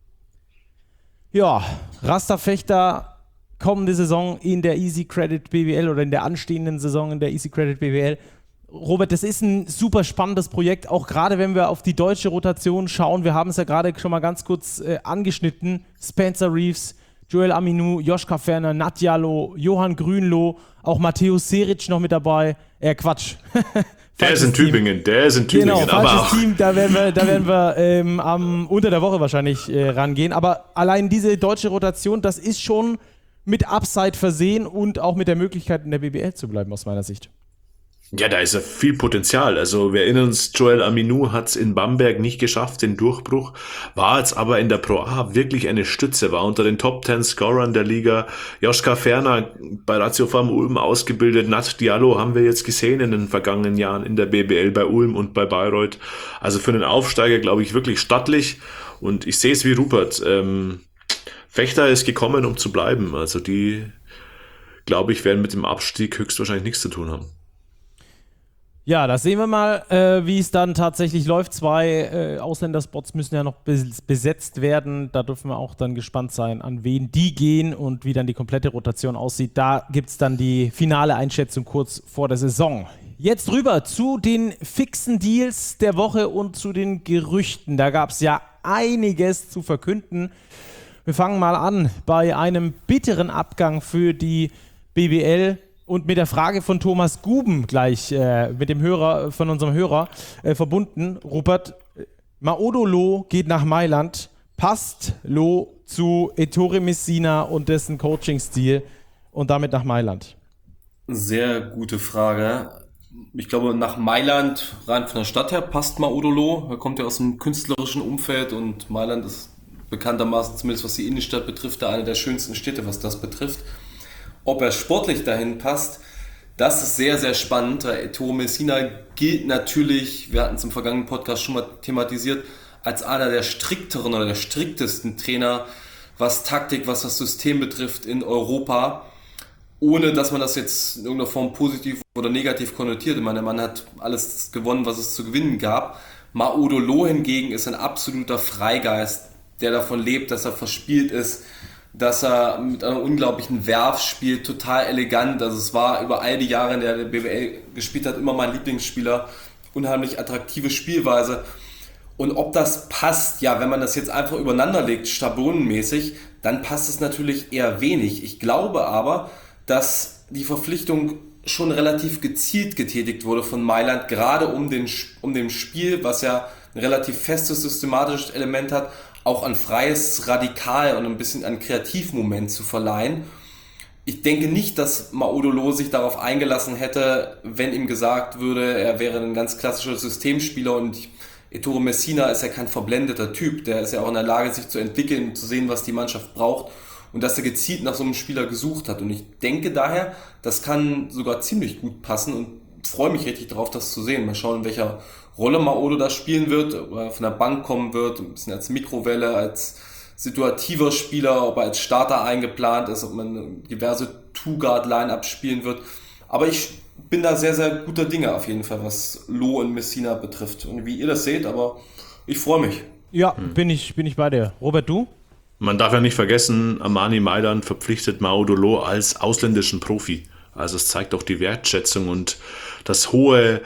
Ja, Rasta Fechter kommende Saison in der Easy Credit B B L oder in der anstehenden Saison in der Easy Credit B B L. Robert, das ist ein super spannendes Projekt, auch gerade wenn wir auf die deutsche Rotation schauen. Wir haben es ja gerade schon mal ganz kurz äh, angeschnitten. Spencer Reeves, Joel Aminou, Joschka Ferner, Nat Diallo, Johann Grünloh, auch Matthäus Seric noch mit dabei. Äh, Quatsch. Der ist in Tübingen, der ist in Tübingen. Genau, falsches aber auch. Team, da werden wir, da werden wir ähm, am, unter der Woche wahrscheinlich äh, rangehen. Aber allein diese deutsche Rotation, das ist schon mit Upside versehen und auch mit der Möglichkeit, in der B B L zu bleiben, aus meiner Sicht. Ja, da ist ja viel Potenzial. Also wir erinnern uns, Joel Aminou hat es in Bamberg nicht geschafft, den Durchbruch, war jetzt aber in der Pro A wirklich eine Stütze, war unter den Top Ten Scorern der Liga. Joschka Ferner bei Ratio Farm Ulm ausgebildet, Nat Diallo haben wir jetzt gesehen in den vergangenen Jahren in der B B L bei Ulm und bei Bayreuth. Also für einen Aufsteiger, glaube ich, wirklich stattlich und ich sehe es wie Rupert. Ähm, Fechter ist gekommen, um zu bleiben. Also die, glaube ich, werden mit dem Abstieg höchstwahrscheinlich nichts zu tun haben. Ja, das sehen wir mal, äh, wie es dann tatsächlich läuft. Zwei äh, Ausländerspots müssen ja noch bes- besetzt werden. Da dürfen wir auch dann gespannt sein, an wen die gehen und wie dann die komplette Rotation aussieht. Da gibt es dann die finale Einschätzung kurz vor der Saison. Jetzt rüber zu den fixen Deals der Woche und zu den Gerüchten. Da gab es ja einiges zu verkünden. Wir fangen mal an bei einem bitteren Abgang für die B B L. Und mit der Frage von Thomas Guben gleich, äh, mit dem Hörer, von unserem Hörer äh, verbunden. Rupert, Maodo Lo geht nach Mailand. Passt Lo zu Ettore Messina und dessen Coaching-Stil und damit nach Mailand? Sehr gute Frage. Ich glaube, nach Mailand, rein von der Stadt her, passt Maodo Lo. Er kommt ja aus dem künstlerischen Umfeld und Mailand ist bekanntermaßen, zumindest was die Innenstadt betrifft, da eine der schönsten Städte, was das betrifft. Ob er sportlich dahin passt, das ist sehr, sehr spannend. Ettore Messina gilt natürlich, wir hatten es im vergangenen Podcast schon mal thematisiert, als einer der strikteren oder der striktesten Trainer, was Taktik, was das System betrifft in Europa, ohne dass man das jetzt in irgendeiner Form positiv oder negativ konnotiert. Ich meine, der Mann hat alles gewonnen, was es zu gewinnen gab. Maodo Lo hingegen ist ein absoluter Freigeist, der davon lebt, dass er verspielt ist, dass er mit einer unglaublichen Werf spielt, total elegant. Also es war über all die Jahre, in der der B W L gespielt hat, immer mein Lieblingsspieler. Unheimlich attraktive Spielweise. Und ob das passt, ja, wenn man das jetzt einfach übereinander legt, schablonenmäßig, dann passt es natürlich eher wenig. Ich glaube aber, dass die Verpflichtung schon relativ gezielt getätigt wurde von Mailand, gerade um, den, um dem Spiel, was ja ein relativ festes, systematisches Element hat, auch ein freies Radikal und ein bisschen ein Kreativmoment zu verleihen. Ich denke nicht, dass Maodo Lo sich darauf eingelassen hätte, wenn ihm gesagt würde, er wäre ein ganz klassischer Systemspieler, und Ettore Messina ist ja kein verblendeter Typ, der ist ja auch in der Lage, sich zu entwickeln und zu sehen, was die Mannschaft braucht, und dass er gezielt nach so einem Spieler gesucht hat. Und ich denke daher, das kann sogar ziemlich gut passen, und freue mich richtig darauf, das zu sehen. Mal schauen, in welcher Rolle Maodo da spielen wird, ob er von der Bank kommen wird, ein bisschen als Mikrowelle, als situativer Spieler, ob er als Starter eingeplant ist, ob man diverse Two-Guard-Line-Ups spielen wird. Aber ich bin da sehr, sehr guter Dinge auf jeden Fall, was Lo und Messina betrifft. Und wie ihr das seht, aber ich freue mich. Ja, hm. bin ich, bin ich bei dir. Robert, du? Man darf ja nicht vergessen, Armani Mailand verpflichtet Maodo Lo als ausländischen Profi. Also es zeigt auch die Wertschätzung und das hohe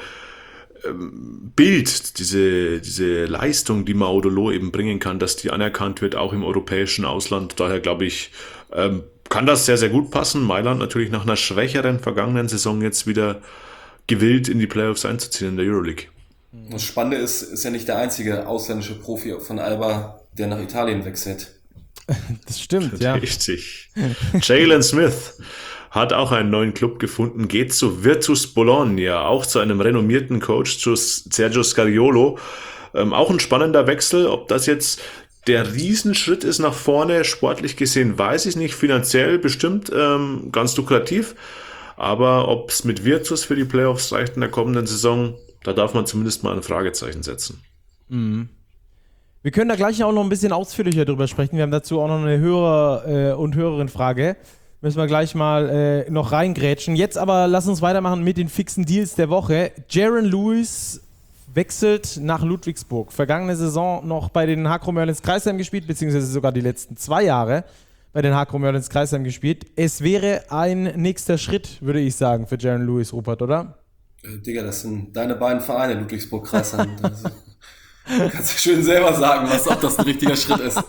ähm, Bild, diese, diese Leistung, die Maodo Lo eben bringen kann, dass die anerkannt wird, auch im europäischen Ausland. Daher glaube ich, ähm, kann das sehr, sehr gut passen. Mailand natürlich nach einer schwächeren vergangenen Saison jetzt wieder gewillt, in die Playoffs einzuziehen in der Euroleague. Das Spannende ist, ist ja nicht der einzige ausländische Profi von Alba, der nach Italien wechselt. Das stimmt, ja. Richtig. Jalen Smith hat auch einen neuen Club gefunden, geht zu Virtus Bologna, auch zu einem renommierten Coach, zu Sergio Scariolo. Ähm, auch ein spannender Wechsel. Ob das jetzt der Riesenschritt ist nach vorne, sportlich gesehen, weiß ich nicht. Finanziell bestimmt ähm, ganz lukrativ. Aber ob es mit Virtus für die Playoffs reicht in der kommenden Saison, da darf man zumindest mal ein Fragezeichen setzen. Mhm. Wir können da gleich auch noch ein bisschen ausführlicher drüber sprechen. Wir haben dazu auch noch eine Hörer- äh, und Hörerin-Frage. Müssen wir gleich mal äh, noch reingrätschen. Jetzt aber lass uns weitermachen mit den fixen Deals der Woche. Jaron Lewis wechselt nach Ludwigsburg. Vergangene Saison noch bei den Hakro Merlins Kreisheim gespielt, beziehungsweise sogar die letzten zwei Jahre bei den Hakro Merlins Kreisheim gespielt. Es wäre ein nächster Schritt, würde ich sagen, für Jaron Lewis, Rupert, oder? Äh, Digga, das sind deine beiden Vereine, Ludwigsburg Kreisheim. Kannst du schön selber sagen, was, ob das ein richtiger Schritt ist.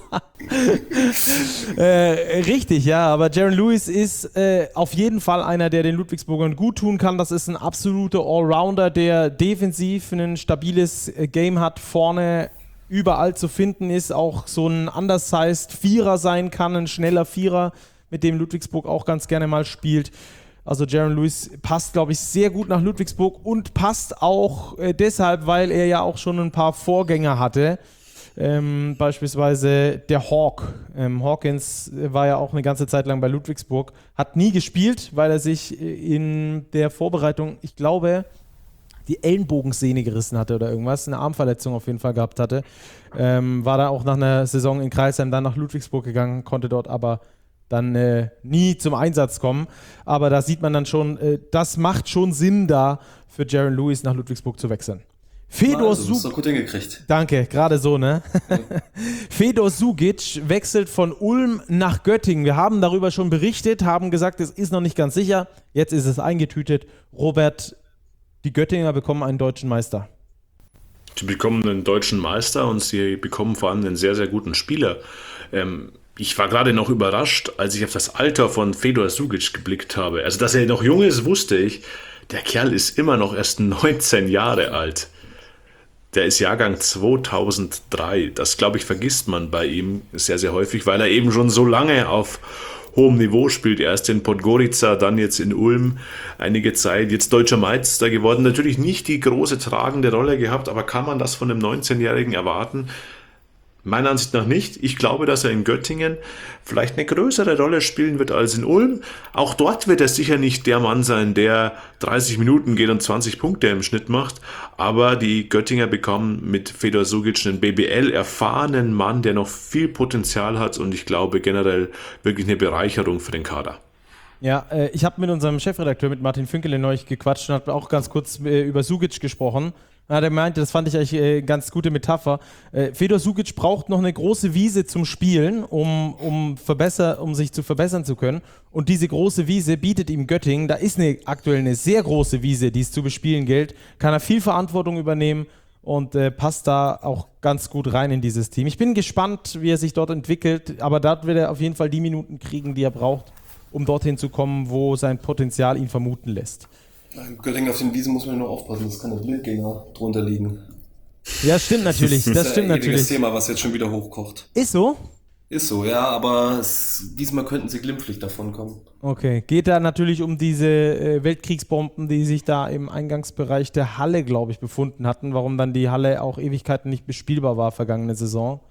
äh, richtig, ja, aber Jaron Lewis ist äh, auf jeden Fall einer, der den Ludwigsburgern gut tun kann. Das ist ein absoluter Allrounder, der defensiv ein stabiles äh, Game hat, vorne überall zu finden ist, auch so ein undersized Vierer sein kann, ein schneller Vierer, mit dem Ludwigsburg auch ganz gerne mal spielt. Also Jaron Lewis passt, glaube ich, sehr gut nach Ludwigsburg und passt auch äh, deshalb, weil er ja auch schon ein paar Vorgänger hatte. Ähm, beispielsweise der Hawk. Ähm, Hawkins war ja auch eine ganze Zeit lang bei Ludwigsburg. Hat nie gespielt, weil er sich in der Vorbereitung, ich glaube, die Ellenbogensehne gerissen hatte oder irgendwas. Eine Armverletzung auf jeden Fall gehabt hatte. Ähm, war da auch nach einer Saison in Kreisheim dann nach Ludwigsburg gegangen, konnte dort aber dann äh, nie zum Einsatz kommen. Aber da sieht man dann schon, äh, das macht schon Sinn da für Jaron Lewis nach Ludwigsburg zu wechseln. Fedor also, Sugic. Gut hingekriegt. Danke, gerade so, ne? Ja. Fedor Sugic wechselt von Ulm nach Göttingen. Wir haben darüber schon berichtet, haben gesagt, es ist noch nicht ganz sicher. Jetzt ist es eingetütet. Robert, die Göttinger bekommen einen deutschen Meister. Sie bekommen einen deutschen Meister und sie bekommen vor allem einen sehr, sehr guten Spieler. Ähm, Ich war gerade noch überrascht, als ich auf das Alter von Fedor Sugic geblickt habe. Also, dass er noch jung ist, wusste ich. Der Kerl ist immer noch erst neunzehn Jahre alt. Der ist Jahrgang zweitausenddrei. Das, glaube ich, vergisst man bei ihm sehr, sehr häufig, weil er eben schon so lange auf hohem Niveau spielt. Erst in Podgorica, dann jetzt in Ulm einige Zeit. Jetzt deutscher Meister geworden. Natürlich nicht die große tragende Rolle gehabt, aber kann man das von einem neunzehnjährigen erwarten? Meiner Ansicht nach nicht. Ich glaube, dass er in Göttingen vielleicht eine größere Rolle spielen wird als in Ulm. Auch dort wird er sicher nicht der Mann sein, der dreißig Minuten geht und zwanzig Punkte im Schnitt macht. Aber die Göttinger bekommen mit Fedor Sugic einen B B L-erfahrenen Mann, der noch viel Potenzial hat und ich glaube generell wirklich eine Bereicherung für den Kader. Ja, äh, ich habe mit unserem Chefredakteur, mit Martin Fünkele, neulich gequatscht und habe auch ganz kurz äh, über Sugic gesprochen. Ja, der meinte, das fand ich eigentlich eine äh, ganz gute Metapher. Äh, Fedor Sugic braucht noch eine große Wiese zum Spielen, um, um, verbesser, um sich zu verbessern zu können. Und diese große Wiese bietet ihm Göttingen. Da ist eine, aktuell eine sehr große Wiese, die es zu bespielen gilt. Kann er viel Verantwortung übernehmen und äh, passt da auch ganz gut rein in dieses Team. Ich bin gespannt, wie er sich dort entwickelt, aber dort wird er auf jeden Fall die Minuten kriegen, die er braucht, um dorthin zu kommen, wo sein Potenzial ihn vermuten lässt. Göttingen auf den Wiesen muss man nur aufpassen, das kann der Blindgänger drunter liegen. Ja, stimmt natürlich. Das, das ist stimmt ein natürlich. ewiges Thema, was jetzt schon wieder hochkocht. Ist so? Ist so, ja, aber es, diesmal könnten sie glimpflich davon kommen. Okay, geht da natürlich um diese äh, Weltkriegsbomben, die sich da im Eingangsbereich der Halle, glaube ich, befunden hatten, warum dann die Halle auch Ewigkeiten nicht bespielbar war vergangene Saison.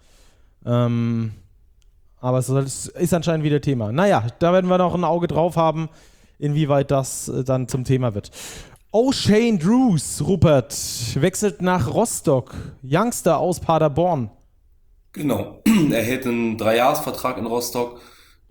Ähm, aber es ist anscheinend wieder Thema. Naja, da werden wir noch ein Auge drauf haben, inwieweit das äh, dann zum Thema wird. O'Shane Drews, Rupert, wechselt nach Rostock. Youngster aus Paderborn. Genau, er hält einen Dreijahresvertrag in Rostock.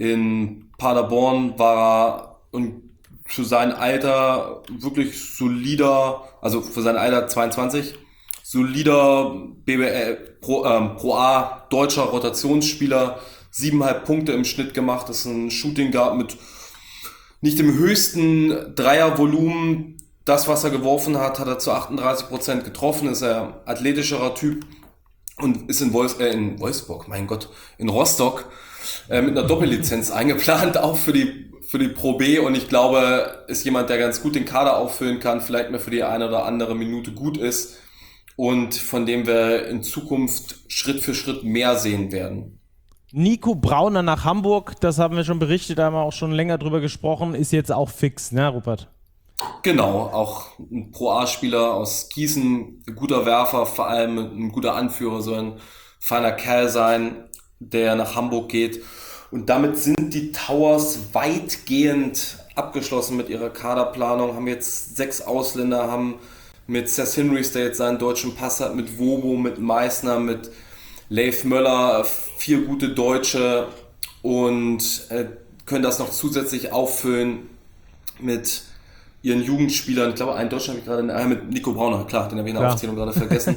In Paderborn war er und für sein Alter wirklich solider, also für sein Alter zweiundzwanzig, solider B B L, Pro, ähm, Pro A deutscher Rotationsspieler, siebeneinhalb Punkte im Schnitt gemacht, das ist ein Shooting Guard mit nicht dem höchsten Dreiervolumen. Das, was er geworfen hat, hat er zu achtunddreißig Prozent getroffen, ist er athletischerer Typ und ist in, Wolfs- äh, in Wolfsburg, mein Gott, in Rostock äh, mit einer Doppellizenz eingeplant, auch für die, für die Pro B, und ich glaube, ist jemand, der ganz gut den Kader auffüllen kann, vielleicht mehr für die eine oder andere Minute gut ist und von dem wir in Zukunft Schritt für Schritt mehr sehen werden. Nico Brauner nach Hamburg, das haben wir schon berichtet, da haben wir auch schon länger drüber gesprochen, ist jetzt auch fix, ne, Rupert? Genau, auch ein Pro-A-Spieler aus Gießen, ein guter Werfer, vor allem ein guter Anführer, soll ein feiner Kerl sein, der nach Hamburg geht. Und damit sind die Towers weitgehend abgeschlossen mit ihrer Kaderplanung, haben jetzt sechs Ausländer, haben mit Seth Hinrichs, der jetzt seinen deutschen Pass hat, mit Wobo, mit Meissner, mit Leif Möller, vier gute Deutsche und äh, können das noch zusätzlich auffüllen mit ihren Jugendspielern. Ich glaube, einen Deutschen habe ich gerade, äh, mit Nico Brauner, klar, den habe ich in der ja. Aufzählung gerade vergessen.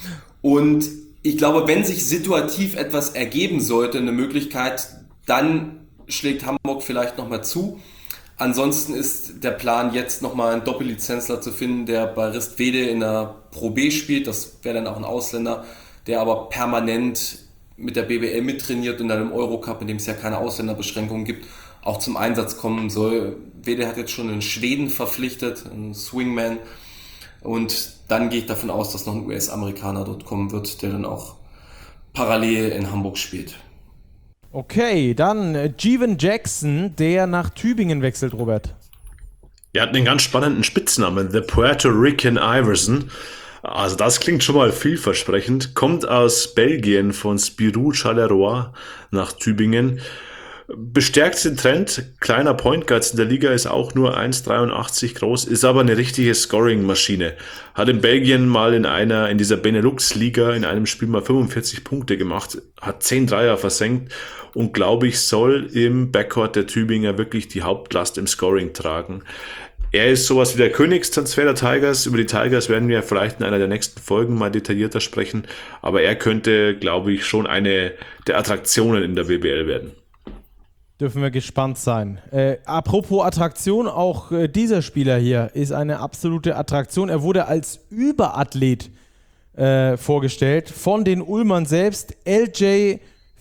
Und ich glaube, wenn sich situativ etwas ergeben sollte, eine Möglichkeit, dann schlägt Hamburg vielleicht nochmal zu. Ansonsten ist der Plan, jetzt nochmal einen Doppellizenzler zu finden, der bei Ristwede in der Pro B spielt. Das wäre dann auch ein Ausländer, der aber permanent mit der B B L mittrainiert und dann im Eurocup, in dem es ja keine Ausländerbeschränkungen gibt, auch zum Einsatz kommen soll. Wede hat jetzt schon einen Schweden verpflichtet, einen Swingman. Und dann gehe ich davon aus, dass noch ein U S-Amerikaner dort kommen wird, der dann auch parallel in Hamburg spielt. Okay, dann äh, Jeevan Jackson, der nach Tübingen wechselt, Robert. Er hat einen ganz spannenden Spitznamen, The Puerto Rican Iverson. Also das klingt schon mal vielversprechend. Kommt aus Belgien von Spirou Charleroi nach Tübingen. Bestärkt den Trend, kleiner Point Guard in der Liga, ist auch nur eins Komma dreiundachtzig groß, ist aber eine richtige Scoring-Maschine. Hat in Belgien mal in einer, in dieser Benelux-Liga in einem Spiel mal fünfundvierzig Punkte gemacht, hat zehn Dreier versenkt und glaube ich, soll im Backcourt der Tübinger wirklich die Hauptlast im Scoring tragen. Er ist sowas wie der Königstransfer der Tigers. Über die Tigers werden wir vielleicht in einer der nächsten Folgen mal detaillierter sprechen, aber er könnte, glaube ich, schon eine der Attraktionen in der W B L werden. Dürfen wir gespannt sein. Äh, apropos Attraktion, auch äh, dieser Spieler hier ist eine absolute Attraktion. Er wurde als Überathlet äh, vorgestellt von den Ulmern selbst. L J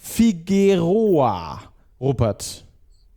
Figueroa, Rupert.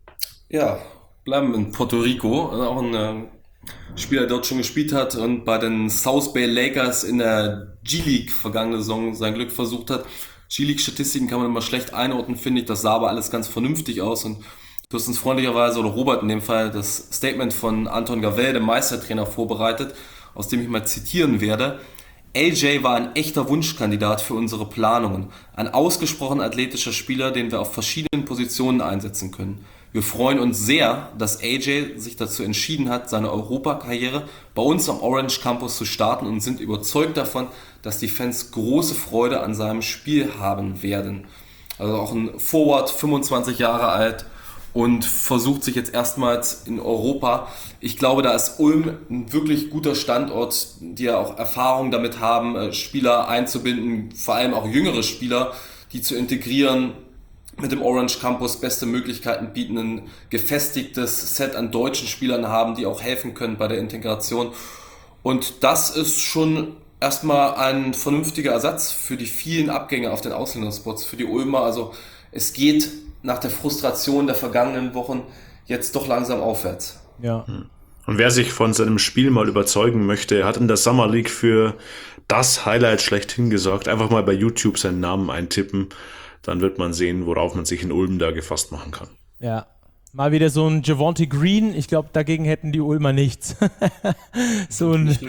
Ja, bleiben in Puerto Rico. Also auch ein äh, Spieler, der dort schon gespielt hat und bei den South Bay Lakers in der G-League vergangene Saison sein Glück versucht hat. G-League-Statistiken kann man immer schlecht einordnen, finde ich. Das sah aber alles ganz vernünftig aus. Und du hast uns freundlicherweise, oder Robert in dem Fall, das Statement von Anton Gavel, dem Meistertrainer, vorbereitet, aus dem ich mal zitieren werde. A J war ein echter Wunschkandidat für unsere Planungen. Ein ausgesprochen athletischer Spieler, den wir auf verschiedenen Positionen einsetzen können. Wir freuen uns sehr, dass A J sich dazu entschieden hat, seine Europakarriere bei uns am Orange Campus zu starten und sind überzeugt davon, dass die Fans große Freude an seinem Spiel haben werden. Also auch ein Forward, fünfundzwanzig Jahre alt und versucht sich jetzt erstmals in Europa. Ich glaube, da ist Ulm ein wirklich guter Standort, die ja auch Erfahrung damit haben, Spieler einzubinden, vor allem auch jüngere Spieler, die zu integrieren, mit dem Orange Campus beste Möglichkeiten bieten, ein gefestigtes Set an deutschen Spielern haben, die auch helfen können bei der Integration. Und das ist schon erstmal ein vernünftiger Ersatz für die vielen Abgänge auf den Ausländerspots für die Ulmer. Also es geht nach der Frustration der vergangenen Wochen jetzt doch langsam aufwärts. Ja. Und wer sich von seinem Spiel mal überzeugen möchte, hat in der Summer League für das Highlight schlechthin gesorgt. Einfach mal bei YouTube seinen Namen eintippen. Dann wird man sehen, worauf man sich in Ulm da gefasst machen kann. Ja, mal wieder so ein Javonte Green. Ich glaube, dagegen hätten die Ulmer nichts. so, ein,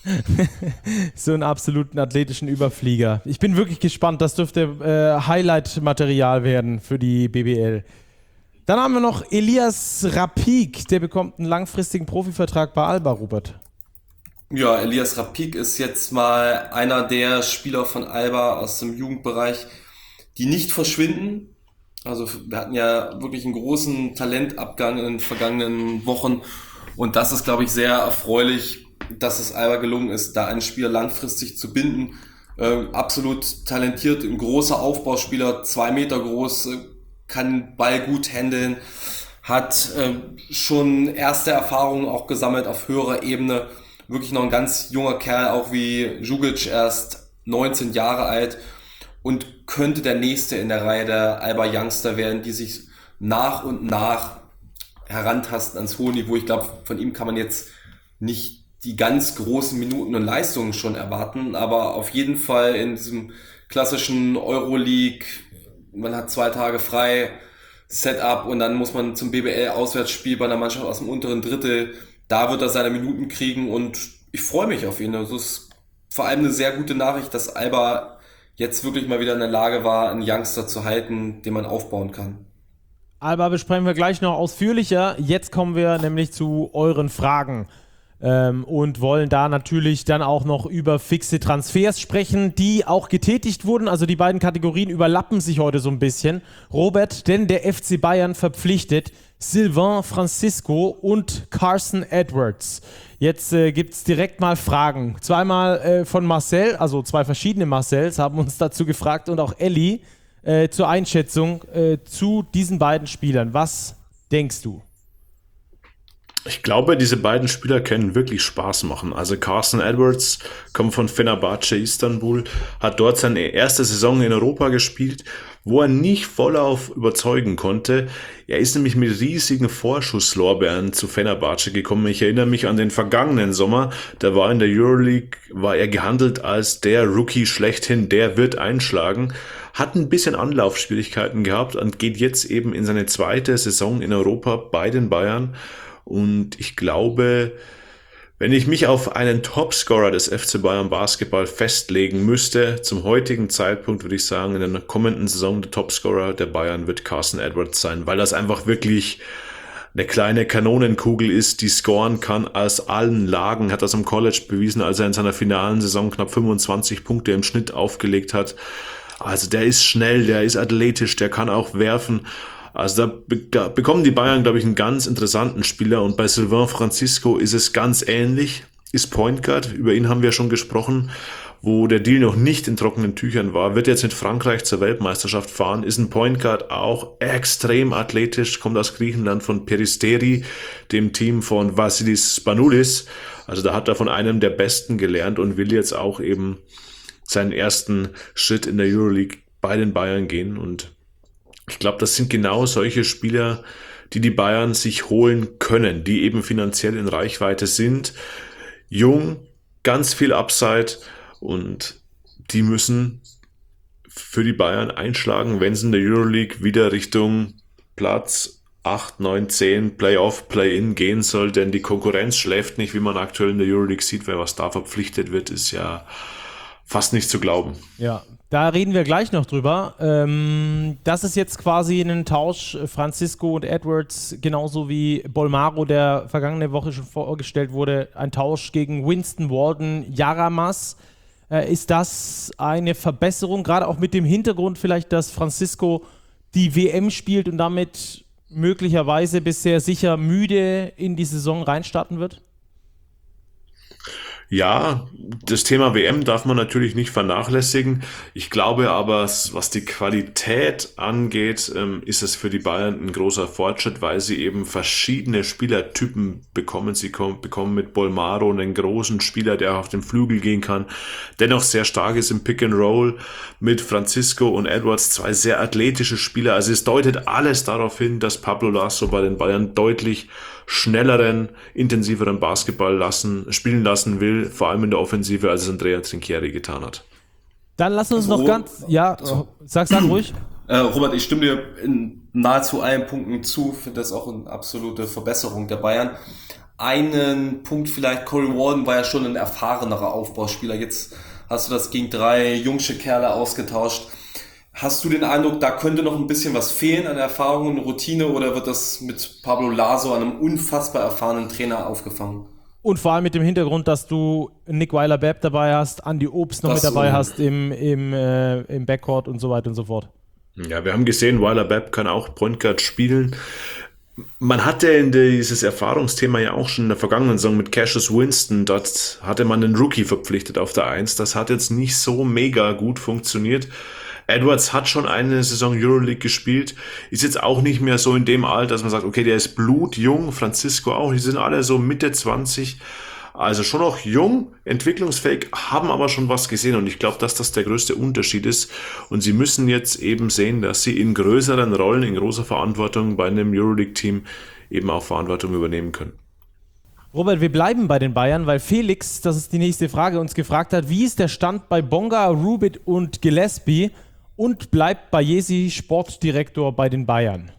so einen absoluten athletischen Überflieger. Ich bin wirklich gespannt. Das dürfte äh, Highlight-Material werden für die B B L. Dann haben wir noch Elias Rapik. Der bekommt einen langfristigen Profivertrag bei Alba, Robert. Ja, Elias Rapik ist jetzt mal einer der Spieler von Alba aus dem Jugendbereich, die nicht verschwinden. Also wir hatten ja wirklich einen großen Talentabgang in den vergangenen Wochen und das ist, glaube ich, sehr erfreulich, dass es Alba gelungen ist, da einen Spieler langfristig zu binden. Äh, absolut talentiert, ein großer Aufbauspieler, zwei Meter groß, äh, kann den Ball gut handeln, hat äh, schon erste Erfahrungen auch gesammelt auf höherer Ebene. Wirklich noch ein ganz junger Kerl, auch wie Jugic, erst neunzehn Jahre alt. Und könnte der nächste in der Reihe der Alba Youngster werden, die sich nach und nach herantasten ans hohe Niveau. Ich glaube, von ihm kann man jetzt nicht die ganz großen Minuten und Leistungen schon erwarten, aber auf jeden Fall in diesem klassischen Euroleague, man hat zwei Tage frei, Setup und dann muss man zum B B L-Auswärtsspiel bei einer Mannschaft aus dem unteren Drittel, da wird er seine Minuten kriegen und ich freue mich auf ihn. Das ist vor allem eine sehr gute Nachricht, dass Alba jetzt wirklich mal wieder in der Lage war, einen Youngster zu halten, den man aufbauen kann. Alba besprechen wir gleich noch ausführlicher. Jetzt kommen wir nämlich zu euren Fragen ähm, und wollen da natürlich dann auch noch über fixe Transfers sprechen, die auch getätigt wurden. Also die beiden Kategorien überlappen sich heute so ein bisschen. Robert, denn der F C Bayern verpflichtet Sylvain Francisco und Carson Edwards. Jetzt äh, gibt es direkt mal Fragen. Zweimal äh, von Marcel, also zwei verschiedene Marcels haben uns dazu gefragt und auch Elli äh, zur Einschätzung äh, zu diesen beiden Spielern. Was denkst du? Ich glaube, diese beiden Spieler können wirklich Spaß machen. Also Carson Edwards kommt von Fenerbahce Istanbul, hat dort seine erste Saison in Europa gespielt, wo er nicht vollauf überzeugen konnte. Er ist nämlich mit riesigen Vorschusslorbeeren zu Fenerbahce gekommen. Ich erinnere mich an den vergangenen Sommer, da war in der Euroleague, war er gehandelt als der Rookie schlechthin, der wird einschlagen. Hat ein bisschen Anlaufschwierigkeiten gehabt und geht jetzt eben in seine zweite Saison in Europa bei den Bayern. Und ich glaube, wenn ich mich auf einen Topscorer des F C Bayern Basketball festlegen müsste, zum heutigen Zeitpunkt würde ich sagen, in der kommenden Saison der Topscorer der Bayern wird Carson Edwards sein, weil das einfach wirklich eine kleine Kanonenkugel ist, die scoren kann aus allen Lagen, hat das am College bewiesen, als er in seiner finalen Saison knapp fünfundzwanzig Punkte im Schnitt aufgelegt hat. Also der ist schnell, der ist athletisch, der kann auch werfen. Also da be- bekommen die Bayern, glaube ich, einen ganz interessanten Spieler und bei Sylvain Francisco ist es ganz ähnlich, ist Point Guard, über ihn haben wir schon gesprochen, wo der Deal noch nicht in trockenen Tüchern war, wird jetzt mit Frankreich zur Weltmeisterschaft fahren, ist ein Point Guard auch extrem athletisch, kommt aus Griechenland von Peristeri, dem Team von Vassilis Spanoulis, also da hat er von einem der Besten gelernt und will jetzt auch eben seinen ersten Schritt in der Euroleague bei den Bayern gehen und ich glaube, das sind genau solche Spieler, die die Bayern sich holen können, die eben finanziell in Reichweite sind. Jung, ganz viel Upside und die müssen für die Bayern einschlagen, wenn es in der Euroleague wieder Richtung Platz acht, neun, zehn, Playoff, Play-In gehen soll, denn die Konkurrenz schläft nicht, wie man aktuell in der Euroleague sieht, wer was da verpflichtet wird, ist ja fast nicht zu glauben. Ja, da reden wir gleich noch drüber. Ähm, das ist jetzt quasi ein Tausch, Francisco und Edwards, genauso wie Bolmaro, der vergangene Woche schon vorgestellt wurde, ein Tausch gegen Winston Walden, Yaramas. Äh, ist das eine Verbesserung, gerade auch mit dem Hintergrund vielleicht, dass Francisco die W M spielt und damit möglicherweise bisher sicher müde in die Saison reinstarten wird? Ja, das Thema W M darf man natürlich nicht vernachlässigen. Ich glaube aber, was die Qualität angeht, ist es für die Bayern ein großer Fortschritt, weil sie eben verschiedene Spielertypen bekommen. Sie bekommen mit Bolmaro einen großen Spieler, der auf den Flügel gehen kann, dennoch sehr stark ist im Pick and Roll, mit Francisco und Edwards, zwei sehr athletische Spieler. Also es deutet alles darauf hin, dass Pablo Lasso bei den Bayern deutlich schnelleren, intensiveren Basketball lassen, spielen lassen will, vor allem in der Offensive, als es Andrea Trinchieri getan hat. Dann lass uns noch so, ganz, ja, so. sag, sag ruhig. Äh, Robert, ich stimme dir in nahezu allen Punkten zu, finde das auch eine absolute Verbesserung der Bayern. Einen Punkt vielleicht, Corey Walden war ja schon ein erfahrenerer Aufbauspieler, jetzt hast du das gegen drei jungsche Kerle ausgetauscht. Hast du den Eindruck, da könnte noch ein bisschen was fehlen an Erfahrung und Routine, oder wird das mit Pablo Laso, einem unfassbar erfahrenen Trainer, aufgefangen? Und vor allem mit dem Hintergrund, dass du Nick Weiler-Bepp dabei hast, Andy Obst noch das mit dabei so hast im, im, äh, im Backcourt und so weiter und so fort. Ja, wir haben gesehen, Weiler-Bepp kann auch Point Guard spielen. Man hatte in dieses Erfahrungsthema ja auch schon in der vergangenen Saison mit Cassius Winston, dort hatte man einen Rookie verpflichtet auf der Eins. Das hat jetzt nicht so mega gut funktioniert. Edwards hat schon eine Saison Euroleague gespielt, ist jetzt auch nicht mehr so in dem Alter, dass man sagt, okay, der ist blutjung, Francisco auch, die sind alle so Mitte zwanzig, also schon noch jung, entwicklungsfähig, haben aber schon was gesehen und ich glaube, dass das der größte Unterschied ist und sie müssen jetzt eben sehen, dass sie in größeren Rollen, in großer Verantwortung bei einem Euroleague-Team eben auch Verantwortung übernehmen können. Robert, wir bleiben bei den Bayern, weil Felix, das ist die nächste Frage, uns gefragt hat, wie ist der Stand bei Bonga, Rubit und Gillespie? Und bleibt Bayesi Sportdirektor bei den Bayern?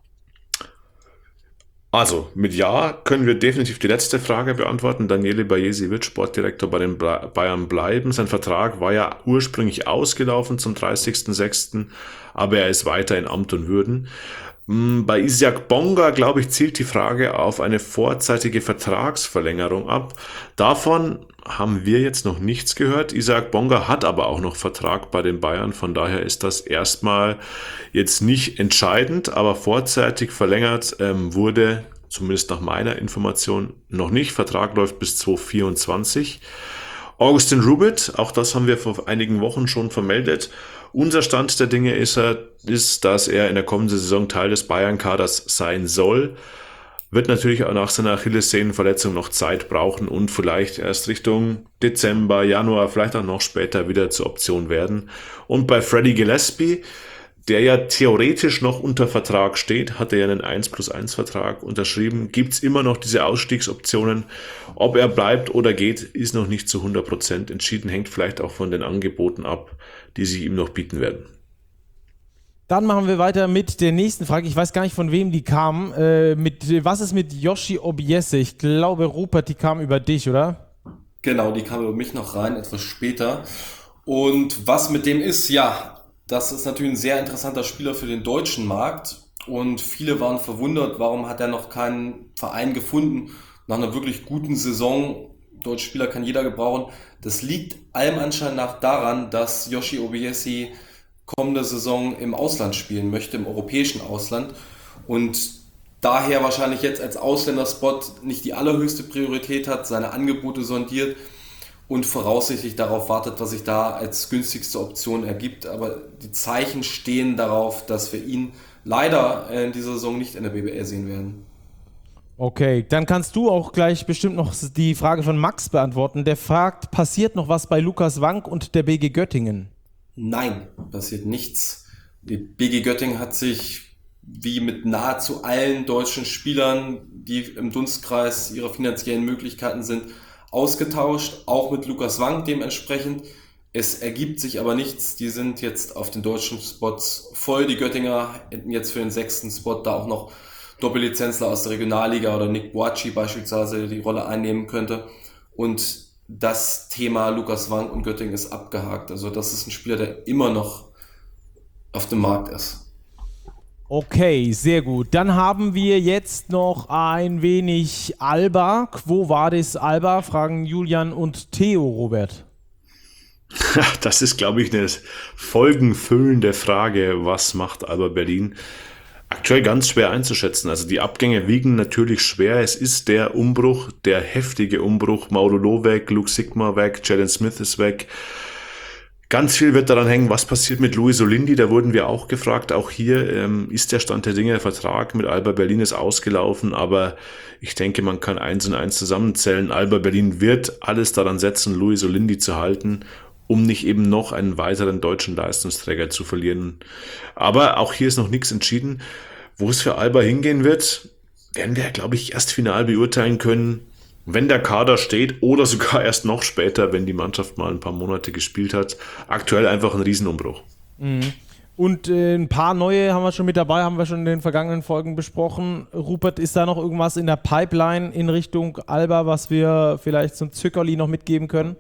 Also, mit Ja können wir definitiv die letzte Frage beantworten. Daniele Bayesi wird Sportdirektor bei den Bayern bleiben. Sein Vertrag war ja ursprünglich ausgelaufen zum dreißigsten sechsten, aber er ist weiter in Amt und Würden. Bei Isaac Bonga, glaube ich, zielt die Frage auf eine vorzeitige Vertragsverlängerung ab. Davon haben wir jetzt noch nichts gehört. Isaac Bonga hat aber auch noch Vertrag bei den Bayern. Von daher ist das erstmal jetzt nicht entscheidend, aber vorzeitig verlängert ähm, wurde, zumindest nach meiner Information, noch nicht. Vertrag läuft bis zwanzig vierundzwanzig. Augustin Rubit, auch das haben wir vor einigen Wochen schon vermeldet. Unser Stand der Dinge ist, ist, dass er in der kommenden Saison Teil des Bayern-Kaders sein soll. Wird natürlich auch nach seiner Achillessehnenverletzung noch Zeit brauchen und vielleicht erst Richtung Dezember, Januar, vielleicht auch noch später wieder zur Option werden. Und bei Freddie Gillespie, der ja theoretisch noch unter Vertrag steht, hat er ja einen eins plus eins Vertrag unterschrieben, gibt es immer noch diese Ausstiegsoptionen. Ob er bleibt oder geht, ist noch nicht zu hundert Prozent entschieden, hängt vielleicht auch von den Angeboten ab, die sie ihm noch bieten werden. Dann machen wir weiter mit der nächsten Frage. Ich weiß gar nicht, von wem die kam. Äh, mit, was ist mit Yoshi Obiese? Ich glaube, Rupert, die kam über dich, oder? Genau, die kam über mich noch rein, etwas später. Und was mit dem ist, ja, das ist natürlich ein sehr interessanter Spieler für den deutschen Markt. Und viele waren verwundert, warum hat er noch keinen Verein gefunden nach einer wirklich guten Saison. Deutsche Spieler kann jeder gebrauchen. Das liegt allem Anschein nach daran, dass Yoshi Obiese kommende Saison im Ausland spielen möchte, im europäischen Ausland, und daher wahrscheinlich jetzt als Ausländerspot nicht die allerhöchste Priorität hat, seine Angebote sondiert und voraussichtlich darauf wartet, was sich da als günstigste Option ergibt. Aber die Zeichen stehen darauf, dass wir ihn leider in dieser Saison nicht in der B B L sehen werden. Okay, dann kannst du auch gleich bestimmt noch die Frage von Max beantworten. Der fragt, passiert noch was bei Lukas Wank und der B G Göttingen? Nein, passiert nichts. Die B G Göttingen hat sich wie mit nahezu allen deutschen Spielern, die im Dunstkreis ihrer finanziellen Möglichkeiten sind, ausgetauscht, auch mit Lukas Wank dementsprechend. Es ergibt sich aber nichts, die sind jetzt auf den deutschen Spots voll. Die Göttinger hätten jetzt für den sechsten Spot da auch noch Doppellizenzler aus der Regionalliga oder Nick Boachi beispielsweise die Rolle einnehmen könnte. Und das Thema Lukas Wank und Göttingen ist abgehakt. Also das ist ein Spieler, der immer noch auf dem Markt ist. Okay, sehr gut. Dann haben wir jetzt noch ein wenig Alba. Quo vadis Alba? Fragen Julian und Theo, Robert. Das ist, glaube ich, eine folgenfüllende Frage. Was macht Alba Berlin? Aktuell ganz schwer einzuschätzen. Also die Abgänge wiegen natürlich schwer. Es ist der Umbruch, der heftige Umbruch. Mauro Loh weg, Luke Sigma weg, Jalen Smith ist weg. Ganz viel wird daran hängen, was passiert mit Luis Olindi. Da wurden wir auch gefragt. Auch hier ähm, ist der Stand der Dinge. Der Vertrag mit Alba Berlin ist ausgelaufen. Aber ich denke, man kann eins und eins zusammenzählen. Alba Berlin wird alles daran setzen, Luis Olindi zu halten, um nicht eben noch einen weiteren deutschen Leistungsträger zu verlieren. Aber auch hier ist noch nichts entschieden. Wo es für Alba hingehen wird, werden wir, glaube ich, erst final beurteilen können, wenn der Kader steht oder sogar erst noch später, wenn die Mannschaft mal ein paar Monate gespielt hat. Aktuell einfach ein Riesenumbruch. Mhm. Und äh, ein paar neue haben wir schon mit dabei, haben wir schon in den vergangenen Folgen besprochen. Rupert, ist da noch irgendwas in der Pipeline in Richtung Alba, was wir vielleicht so ein Zückerli noch mitgeben können?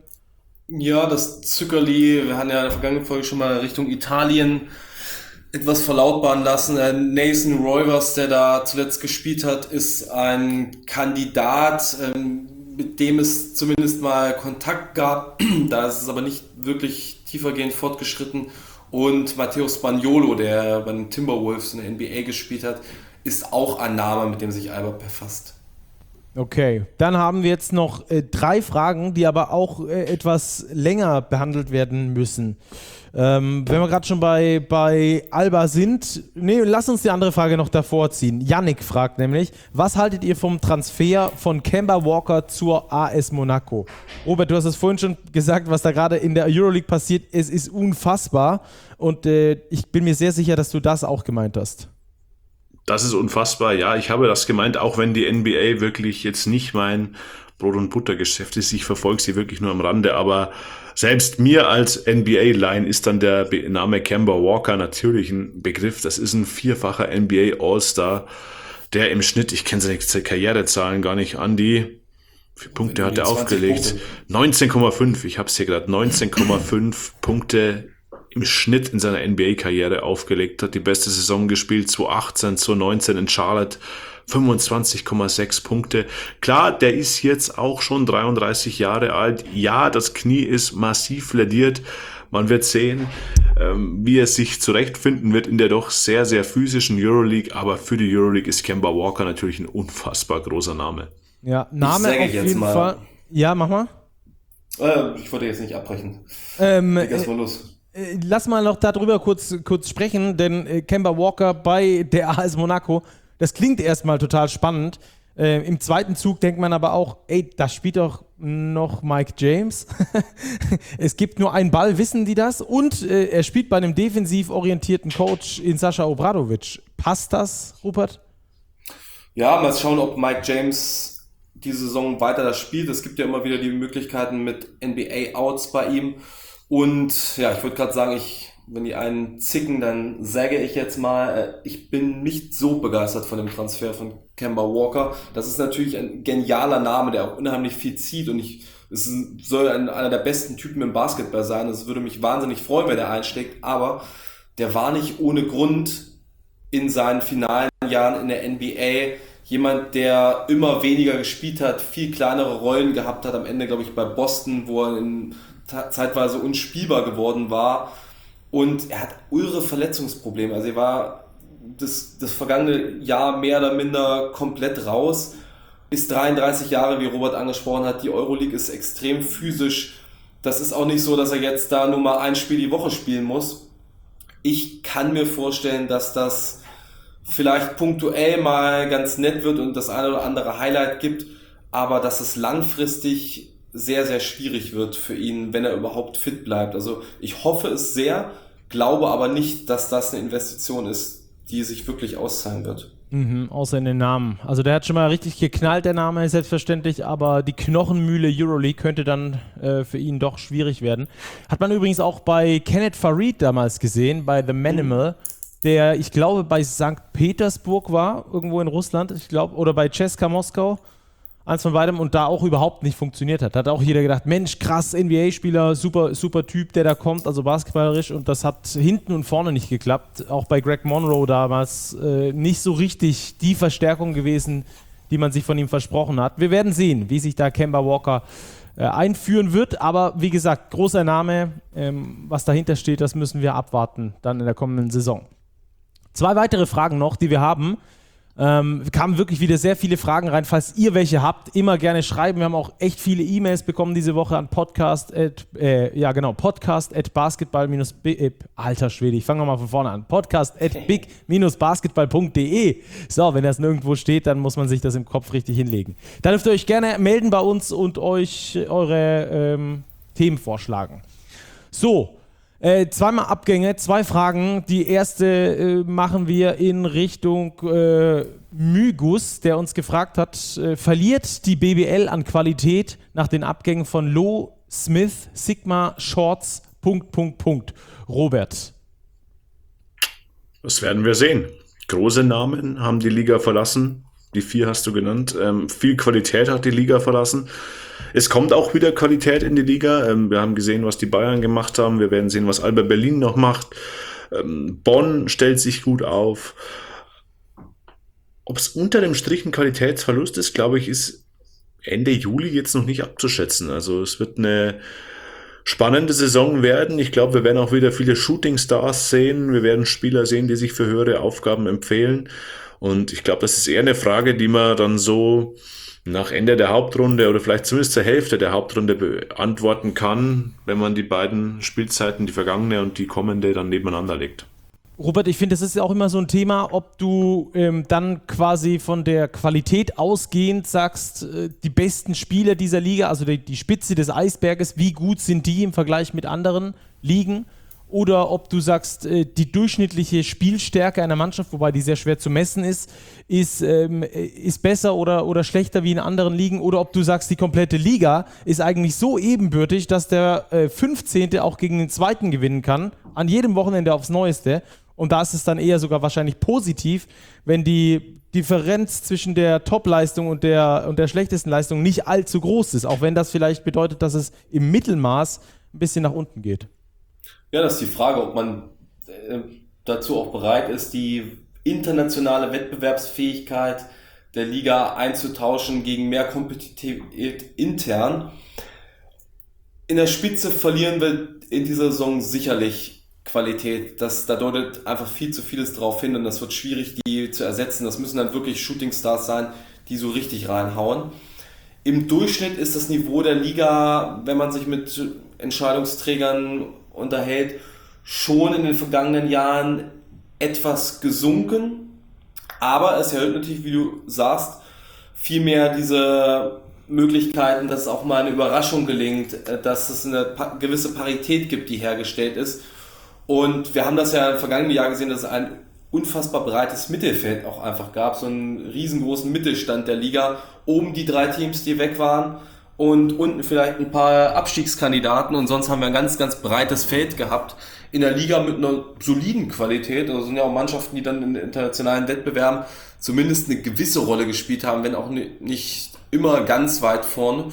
Ja, das Zückerli, wir haben ja in der vergangenen Folge schon mal Richtung Italien etwas verlautbaren lassen. Nathan Roivers, der da zuletzt gespielt hat, ist ein Kandidat, mit dem es zumindest mal Kontakt gab. Da ist es aber nicht wirklich tiefergehend fortgeschritten. Und Matteo Spaniolo, der bei den Timberwolves in der N B A gespielt hat, ist auch ein Name, mit dem sich Alba befasst. Okay, dann haben wir jetzt noch äh, drei Fragen, die aber auch äh, etwas länger behandelt werden müssen. Ähm, wenn wir gerade schon bei, bei Alba sind, nee, lass uns die andere Frage noch davor ziehen. Yannick fragt nämlich, was haltet ihr vom Transfer von Kemba Walker zur A S Monaco? Robert, du hast es vorhin schon gesagt, was da gerade in der Euroleague passiert, es ist unfassbar und äh, ich bin mir sehr sicher, dass du das auch gemeint hast. Das ist unfassbar. Ja, ich habe das gemeint, auch wenn die N B A wirklich jetzt nicht mein Brot- und Buttergeschäft ist. Ich verfolge sie wirklich nur am Rande, aber selbst mir als N B A-Line ist dann der Name Kemba Walker natürlich ein Begriff. Das ist ein vierfacher N B A All-Star, der im Schnitt, ich kenne seine Karrierezahlen gar nicht, Andi, wie viele Punkte hat er aufgelegt? Punkte. neunzehn Komma fünf, ich habe es hier gerade, neunzehn Komma fünf Punkte im Schnitt in seiner N B A-Karriere aufgelegt hat, die beste Saison gespielt, zwanzig achtzehn, zwanzig neunzehn in Charlotte, fünfundzwanzig Komma sechs Punkte. Klar, der ist jetzt auch schon dreiunddreißig Jahre alt. Ja, das Knie ist massiv lädiert. Man wird sehen, ähm, wie er sich zurechtfinden wird in der doch sehr, sehr physischen Euroleague. Aber für die Euroleague ist Kemba Walker natürlich ein unfassbar großer Name. Ja, Name auf jeden mal. Fall. Ja, mach mal. Äh, ich wollte jetzt nicht abbrechen. Ähm, Leg mal los. Lass mal noch darüber kurz, kurz sprechen, denn äh, Kemba Walker bei der A S Monaco, das klingt erstmal total spannend. Äh, Im zweiten Zug denkt man aber auch, ey, da spielt doch noch Mike James. Es gibt nur einen Ball, wissen die das? Und äh, er spielt bei einem defensiv orientierten Coach in Sascha Obradovic. Passt das, Rupert? Ja, mal schauen, ob Mike James die Saison weiter das spielt. Es gibt ja immer wieder die Möglichkeiten mit N B A-Outs bei ihm. Und ja, ich würde gerade sagen, ich, wenn die einen zicken, dann sage ich jetzt mal, ich bin nicht so begeistert von dem Transfer von Kemba Walker. Das ist natürlich ein genialer Name, der auch unheimlich viel zieht und ich, es soll ein, einer der besten Typen im Basketball sein. Es würde mich wahnsinnig freuen, wenn der einschlägt, aber der war nicht ohne Grund in seinen finalen Jahren in der N B A jemand, der immer weniger gespielt hat, viel kleinere Rollen gehabt hat, am Ende, glaube ich, bei Boston, wo er in zeitweise unspielbar geworden war und er hat irre Verletzungsprobleme. Also er war das, das vergangene Jahr mehr oder minder komplett raus, ist dreiunddreißig Jahre, wie Robert angesprochen hat. Die Euroleague ist extrem physisch. Das ist auch nicht so, dass er jetzt da nur mal ein Spiel die Woche spielen muss. Ich kann mir vorstellen, dass das vielleicht punktuell mal ganz nett wird und das eine oder andere Highlight gibt, aber dass es langfristig sehr, sehr schwierig wird für ihn, wenn er überhaupt fit bleibt. Also ich hoffe es sehr, glaube aber nicht, dass das eine Investition ist, die sich wirklich auszahlen wird. Mhm, außer in den Namen. Also der hat schon mal richtig geknallt, der Name, selbstverständlich, aber die Knochenmühle Euroleague könnte dann äh, für ihn doch schwierig werden. Hat man übrigens auch bei Kenneth Farid damals gesehen, bei The Manimal, mhm. der, ich glaube, bei Sankt Petersburg war, irgendwo in Russland, ich glaube, oder bei CSKA Moskau. eins von beidem, und da auch überhaupt nicht funktioniert hat. Da hat auch jeder gedacht, Mensch, krass, N B A-Spieler, super, super Typ, der da kommt, also basketballerisch, und das hat hinten und vorne nicht geklappt. Auch bei Greg Monroe damals äh, nicht so richtig die Verstärkung gewesen, die man sich von ihm versprochen hat. Wir werden sehen, wie sich da Kemba Walker äh, einführen wird, aber wie gesagt, großer Name, ähm, was dahinter steht, das müssen wir abwarten dann in der kommenden Saison. Zwei weitere Fragen noch, die wir haben. Ähm, kamen wirklich wieder sehr viele Fragen rein. Falls ihr welche habt, immer gerne schreiben. Wir haben auch echt viele E-Mails bekommen diese Woche an podcast at, äh, ja genau, podcast at basketball minus äh, alter Schwede, ich fange nochmal von vorne an. podcast at big dash basketball punkt de. So, wenn das nirgendwo steht, dann muss man sich das im Kopf richtig hinlegen. Da dürft ihr euch gerne melden bei uns und euch eure ähm, Themen vorschlagen. So, Äh, zweimal Abgänge, zwei Fragen. Die erste äh, machen wir in Richtung äh, Mygus, der uns gefragt hat, äh, verliert die B B L an Qualität nach den Abgängen von Low, Smith, Sigma, Shorts, Punkt, Punkt, Punkt. Robert. Das werden wir sehen. Große Namen haben die Liga verlassen. Die vier hast du genannt. Ähm, viel Qualität hat die Liga verlassen. Es kommt auch wieder Qualität in die Liga. Ähm, wir haben gesehen, was die Bayern gemacht haben. Wir werden sehen, was Alba Berlin noch macht. Ähm, Bonn stellt sich gut auf. Ob es unter dem Strich ein Qualitätsverlust ist, glaube ich, ist Ende Juli jetzt noch nicht abzuschätzen. Also es wird eine spannende Saison werden. Ich glaube, wir werden auch wieder viele Shooting-Stars sehen. Wir werden Spieler sehen, die sich für höhere Aufgaben empfehlen. Und ich glaube, das ist eher eine Frage, die man dann so nach Ende der Hauptrunde oder vielleicht zumindest zur Hälfte der Hauptrunde beantworten kann, wenn man die beiden Spielzeiten, die vergangene und die kommende, dann nebeneinander legt. Robert, ich finde, das ist ja auch immer so ein Thema, ob du ähm, dann quasi von der Qualität ausgehend sagst, äh, die besten Spieler dieser Liga, also die, die Spitze des Eisberges, wie gut sind die im Vergleich mit anderen Ligen? Oder ob du sagst, äh, die durchschnittliche Spielstärke einer Mannschaft, wobei die sehr schwer zu messen ist, ist, ähm, ist besser oder, oder schlechter wie in anderen Ligen. Oder ob du sagst, die komplette Liga ist eigentlich so ebenbürtig, dass der äh, fünfzehnte auch gegen den zweiten gewinnen kann, an jedem Wochenende aufs Neueste. Und da ist es dann eher sogar wahrscheinlich positiv, wenn die Differenz zwischen der Top-Leistung und der, und der schlechtesten Leistung nicht allzu groß ist. Auch wenn das vielleicht bedeutet, dass es im Mittelmaß ein bisschen nach unten geht. Ja, das ist die Frage, ob man äh, dazu auch bereit ist, die internationale Wettbewerbsfähigkeit der Liga einzutauschen gegen mehr Kompetitivität intern. In der Spitze verlieren wir in dieser Saison sicherlich Qualität. Das, da deutet einfach viel zu vieles drauf hin und das wird schwierig, die zu ersetzen. Das müssen dann wirklich Shootingstars sein, die so richtig reinhauen. Im Durchschnitt ist das Niveau der Liga, wenn man sich mit Entscheidungsträgern unterhält, schon in den vergangenen Jahren etwas gesunken, aber es erhöht natürlich, wie du sagst, viel mehr diese Möglichkeiten, dass es auch mal eine Überraschung gelingt, dass es eine gewisse Parität gibt, die hergestellt ist. Und wir haben das ja im vergangenen Jahr gesehen, dass es ein unfassbar breites Mittelfeld auch einfach gab, so einen riesengroßen Mittelstand der Liga, oben die drei Teams, die weg waren, und unten vielleicht ein paar Abstiegskandidaten, und sonst haben wir ein ganz, ganz breites Feld gehabt in der Liga mit einer soliden Qualität. Also sind ja auch Mannschaften, die dann in internationalen Wettbewerben zumindest eine gewisse Rolle gespielt haben, wenn auch nicht immer ganz weit vorne.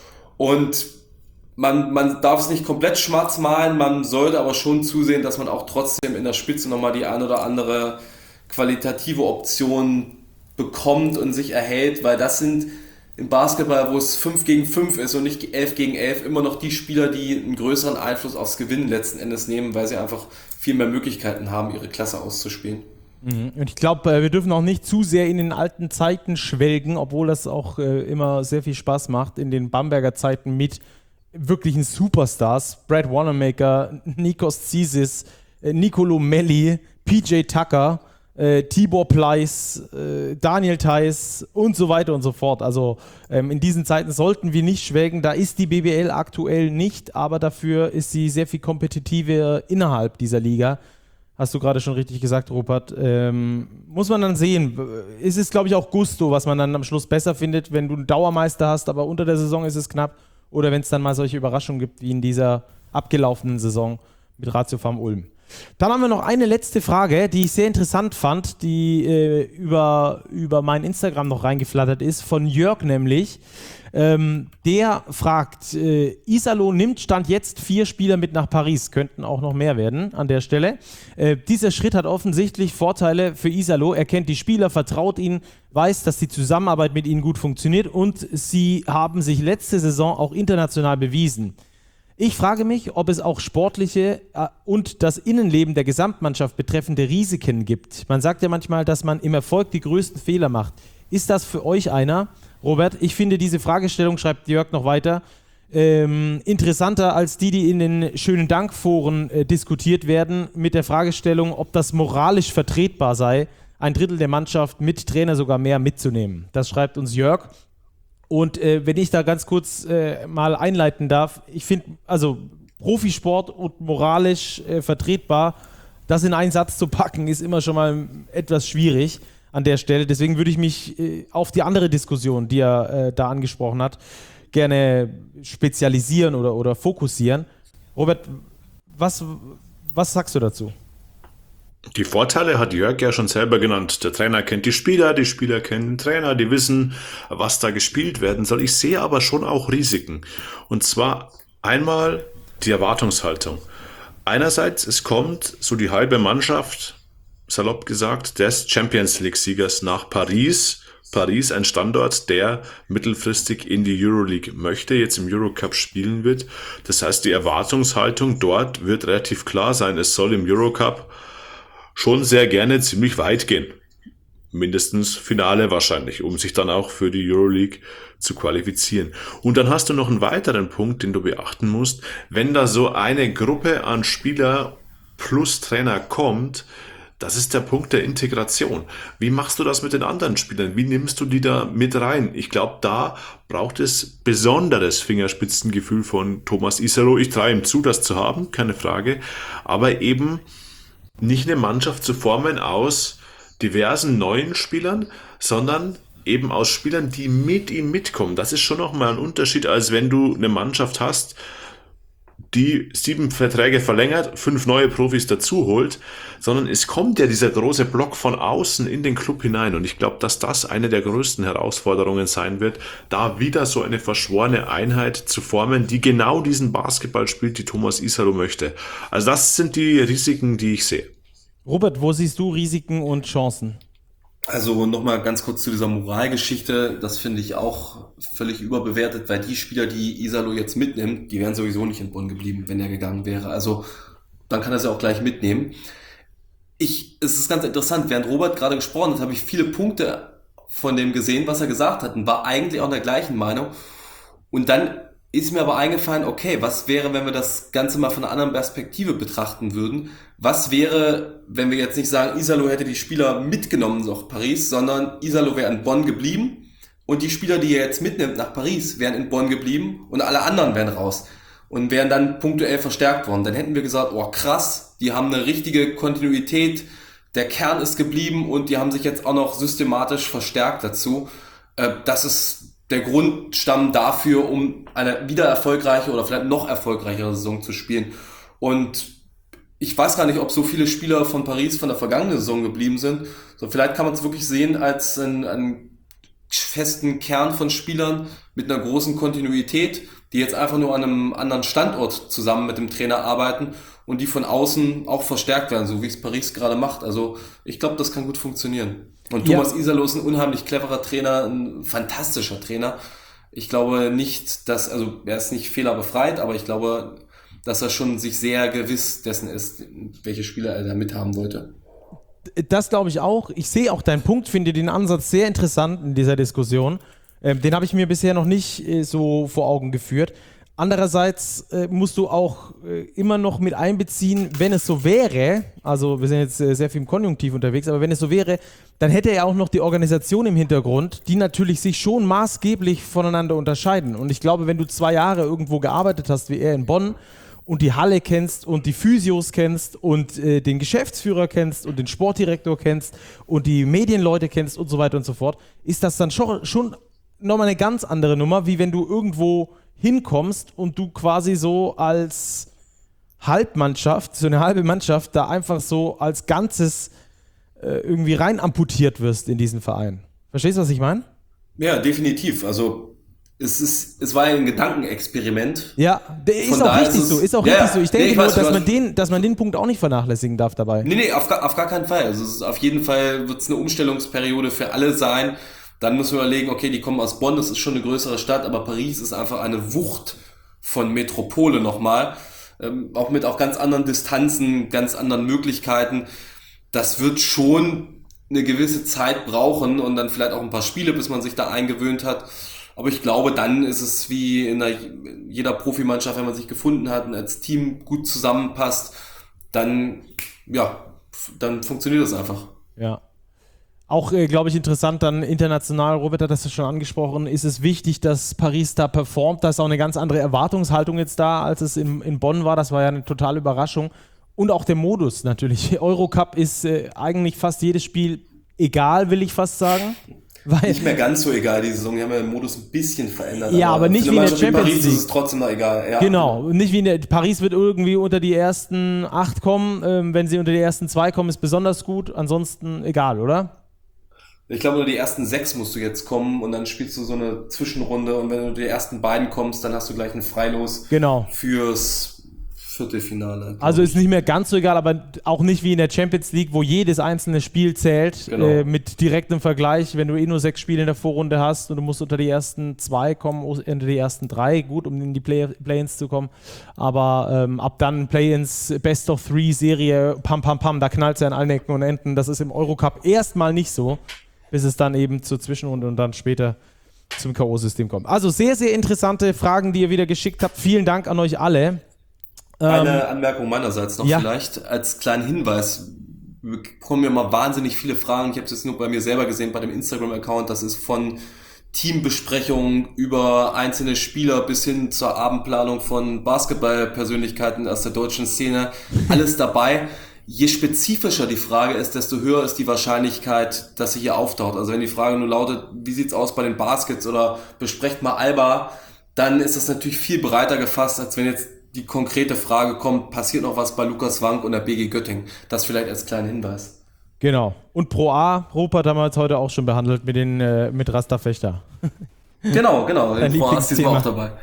Und man, man darf es nicht komplett schwarz malen, man sollte aber schon zusehen, dass man auch trotzdem in der Spitze nochmal die ein oder andere qualitative Option bekommt und sich erhält, weil das sind im Basketball, wo es fünf gegen fünf ist und nicht elf gegen elf, immer noch die Spieler, die einen größeren Einfluss aufs Gewinnen letzten Endes nehmen, weil sie einfach viel mehr Möglichkeiten haben, ihre Klasse auszuspielen. Mhm. Und ich glaube, wir dürfen auch nicht zu sehr in den alten Zeiten schwelgen, obwohl das auch äh, immer sehr viel Spaß macht, in den Bamberger Zeiten mit wirklichen Superstars, Brad Wanamaker, Nikos Zisis, äh, Nicolo Melli, P J Tucker, Äh, Tibor Pleiss, äh, Daniel Theiss und so weiter und so fort. Also ähm, in diesen Zeiten sollten wir nicht schwelgen. Da ist die B B L aktuell nicht, aber dafür ist sie sehr viel kompetitiver innerhalb dieser Liga. Hast du gerade schon richtig gesagt, Rupert. Ähm, muss man dann sehen. Es ist, glaube ich, auch Gusto, was man dann am Schluss besser findet, wenn du einen Dauermeister hast, aber unter der Saison ist es knapp. Oder wenn es dann mal solche Überraschungen gibt, wie in dieser abgelaufenen Saison mit Ratio Farm Ulm. Dann haben wir noch eine letzte Frage, die ich sehr interessant fand, die äh, über, über mein Instagram noch reingeflattert ist, von Jörg nämlich. Ähm, der fragt, äh, Iserlohn nimmt Stand jetzt vier Spieler mit nach Paris, könnten auch noch mehr werden an der Stelle. Äh, dieser Schritt hat offensichtlich Vorteile für Iserlohn. Er kennt die Spieler, vertraut ihnen, weiß, dass die Zusammenarbeit mit ihnen gut funktioniert und sie haben sich letzte Saison auch international bewiesen. Ich frage mich, ob es auch sportliche äh, und das Innenleben der Gesamtmannschaft betreffende Risiken gibt. Man sagt ja manchmal, dass man im Erfolg die größten Fehler macht. Ist das für euch einer? Robert, ich finde diese Fragestellung, schreibt Jörg noch weiter, ähm, interessanter als die, die in den schönen Dankforen äh, diskutiert werden, mit der Fragestellung, ob das moralisch vertretbar sei, ein Drittel der Mannschaft mit Trainer sogar mehr mitzunehmen. Das schreibt uns Jörg. Und äh, wenn ich da ganz kurz äh, mal einleiten darf, ich finde, also Profisport und moralisch äh, vertretbar, das in einen Satz zu packen, ist immer schon mal etwas schwierig an der Stelle. Deswegen würde ich mich äh, auf die andere Diskussion, die er äh, da angesprochen hat, gerne spezialisieren oder, oder fokussieren. Robert, was, was sagst du dazu? Die Vorteile hat Jörg ja schon selber genannt. Der Trainer kennt die Spieler, die Spieler kennen den Trainer, die wissen, was da gespielt werden soll. Ich sehe aber schon auch Risiken. Und zwar einmal die Erwartungshaltung. Einerseits, es kommt so die halbe Mannschaft, salopp gesagt, des Champions-League-Siegers nach Paris. Paris, ein Standort, der mittelfristig in die Euroleague möchte, jetzt im Eurocup spielen wird. Das heißt, die Erwartungshaltung dort wird relativ klar sein. Es soll im Eurocup schon sehr gerne ziemlich weit gehen. Mindestens Finale wahrscheinlich, um sich dann auch für die Euroleague zu qualifizieren. Und dann hast du noch einen weiteren Punkt, den du beachten musst. Wenn da so eine Gruppe an Spieler plus Trainer kommt, das ist der Punkt der Integration. Wie machst du das mit den anderen Spielern? Wie nimmst du die da mit rein? Ich glaube, da braucht es besonderes Fingerspitzengefühl von Thomas Iserlohn. Ich traue ihm zu, das zu haben, keine Frage. Aber eben nicht eine Mannschaft zu formen aus diversen neuen Spielern, sondern eben aus Spielern, die mit ihm mitkommen. Das ist schon nochmal ein Unterschied, als wenn du eine Mannschaft hast, die sieben Verträge verlängert, fünf neue Profis dazu holt, sondern es kommt ja dieser große Block von außen in den Club hinein und ich glaube, dass das eine der größten Herausforderungen sein wird, da wieder so eine verschworene Einheit zu formen, die genau diesen Basketball spielt, die Thomas Iserlohn möchte. Also das sind die Risiken, die ich sehe. Robert, wo siehst du Risiken und Chancen? Also nochmal ganz kurz zu dieser Moralgeschichte, das finde ich auch völlig überbewertet, weil die Spieler, die Iserlohn jetzt mitnimmt, die wären sowieso nicht in Bonn geblieben, wenn er gegangen wäre. Also dann kann er sie auch gleich mitnehmen. Ich, es ist ganz interessant, während Robert gerade gesprochen hat, habe ich viele Punkte von dem gesehen, was er gesagt hat und war eigentlich auch in der gleichen Meinung. Und dann ist mir aber eingefallen, okay, was wäre, wenn wir das Ganze mal von einer anderen Perspektive betrachten würden? Was wäre, wenn wir jetzt nicht sagen, Iserlohn hätte die Spieler mitgenommen nach Paris, sondern Iserlohn wäre in Bonn geblieben und die Spieler, die er jetzt mitnimmt nach Paris, wären in Bonn geblieben und alle anderen wären raus und wären dann punktuell verstärkt worden. Dann hätten wir gesagt, oh krass, die haben eine richtige Kontinuität, der Kern ist geblieben und die haben sich jetzt auch noch systematisch verstärkt dazu. Das ist der Grundstamm dafür, um eine wieder erfolgreiche oder vielleicht noch erfolgreichere Saison zu spielen. Und ich weiß gar nicht, ob so viele Spieler von Paris von der vergangenen Saison geblieben sind. So, vielleicht kann man es wirklich sehen als einen, einen festen Kern von Spielern mit einer großen Kontinuität, die jetzt einfach nur an einem anderen Standort zusammen mit dem Trainer arbeiten und die von außen auch verstärkt werden, so wie es Paris gerade macht. Also ich glaube, das kann gut funktionieren. Und Thomas ja. Iserlohn ist ein unheimlich cleverer Trainer, ein fantastischer Trainer. Ich glaube nicht, dass, also er ist nicht fehlerbefreit, aber ich glaube, dass er schon sich sehr gewiss dessen ist, welche Spieler er da mithaben wollte. Das glaube ich auch. Ich sehe auch deinen Punkt, finde den Ansatz sehr interessant in dieser Diskussion. Ähm, den habe ich mir bisher noch nicht äh, so vor Augen geführt. Andererseits äh, musst du auch äh, immer noch mit einbeziehen, wenn es so wäre, also wir sind jetzt äh, sehr viel im Konjunktiv unterwegs, aber wenn es so wäre, dann hätte er auch noch die Organisation im Hintergrund, die natürlich sich schon maßgeblich voneinander unterscheiden. Und ich glaube, wenn du zwei Jahre irgendwo gearbeitet hast, wie er in Bonn, und die Halle kennst und die Physios kennst und äh, den Geschäftsführer kennst und den Sportdirektor kennst und die Medienleute kennst und so weiter und so fort, ist das dann schon, schon nochmal eine ganz andere Nummer, wie wenn du irgendwo hinkommst und du quasi so als Halbmannschaft, so eine halbe Mannschaft, da einfach so als Ganzes äh, irgendwie rein amputiert wirst in diesen Verein. Verstehst du, was ich meine? Ja, definitiv. Also es ist, es war ein Gedankenexperiment. Ja, der ist Von auch daher richtig ist es- so, ist auch Ja, richtig so. Ich denke nee, ich nur, weiß, dass du man, hast- den, dass man den Punkt auch nicht vernachlässigen darf dabei. Nee, nee, auf, gar- auf gar keinen Fall. Also es ist auf jeden Fall wird es eine Umstellungsperiode für alle sein. Dann müssen wir überlegen, okay, die kommen aus Bonn, das ist schon eine größere Stadt, aber Paris ist einfach eine Wucht von Metropole nochmal. Ähm, auch mit auch ganz anderen Distanzen, ganz anderen Möglichkeiten. Das wird schon eine gewisse Zeit brauchen und dann vielleicht auch ein paar Spiele, bis man sich da eingewöhnt hat. Aber ich glaube, dann ist es wie in der, jeder Profimannschaft, wenn man sich gefunden hat und als Team gut zusammenpasst, dann, ja, f- dann funktioniert das einfach. Ja. Auch, äh, glaube ich, interessant dann international, Robert hat das ja schon angesprochen, ist es wichtig, dass Paris da performt. Da ist auch eine ganz andere Erwartungshaltung jetzt da, als es in, in Bonn war. Das war ja eine totale Überraschung. Und auch der Modus natürlich. Eurocup ist äh, eigentlich fast jedes Spiel egal, will ich fast sagen. Weil, Nicht mehr ganz so egal, die Saison. Die haben ja den Modus ein bisschen verändert. Ja, aber nicht für wie in eine der Mannschaft Champions Paris League. ist es trotzdem noch egal. Ja. Genau, nicht wie in der, Paris wird irgendwie unter die ersten acht kommen. Ähm, wenn sie unter die ersten zwei kommen, ist besonders gut. Ansonsten egal, oder? Ich glaube, nur die ersten sechs musst du jetzt kommen und dann spielst du so eine Zwischenrunde und wenn du die ersten beiden kommst, dann hast du gleich ein Freilos Genau. fürs Viertelfinale. Also ist nicht mehr ganz so egal, aber auch nicht wie in der Champions League, wo jedes einzelne Spiel zählt, Genau. äh, mit direktem Vergleich, wenn du eh nur sechs Spiele in der Vorrunde hast und du musst unter die ersten zwei kommen, unter die ersten drei, gut, um in die Play- Play-Ins zu kommen, aber ähm, ab dann Play-Ins, Best-of-Three-Serie, pam, pam, pam, da knallt es ja an allen Ecken und Enden, das ist im Eurocup erstmal nicht so, bis es dann eben zur Zwischenrunde und dann später zum K O-System kommt. Also sehr, sehr interessante Fragen, die ihr wieder geschickt habt. Vielen Dank an euch alle. Eine Anmerkung meinerseits noch ja. vielleicht als kleinen Hinweis. Wir bekommen ja mal wahnsinnig viele Fragen. Ich habe es jetzt nur bei mir selber gesehen, bei dem Instagram-Account. Das ist von Teambesprechungen über einzelne Spieler bis hin zur Abendplanung von Basketballpersönlichkeiten aus der deutschen Szene. Alles dabei. Je spezifischer die Frage ist, desto höher ist die Wahrscheinlichkeit, dass sie hier auftaucht. Also wenn die Frage nur lautet, wie sieht's aus bei den Baskets oder besprecht mal Alba, dann ist das natürlich viel breiter gefasst, als wenn jetzt die konkrete Frage kommt, passiert noch was bei Lukas Wank und der B G Göttingen? Das vielleicht als kleinen Hinweis. Genau. Und Pro A, Rupert haben wir jetzt heute auch schon behandelt mit, den, äh, mit Rasta Fechter. Genau, genau. Dein Frau Ast ist auch Lieblingsthema.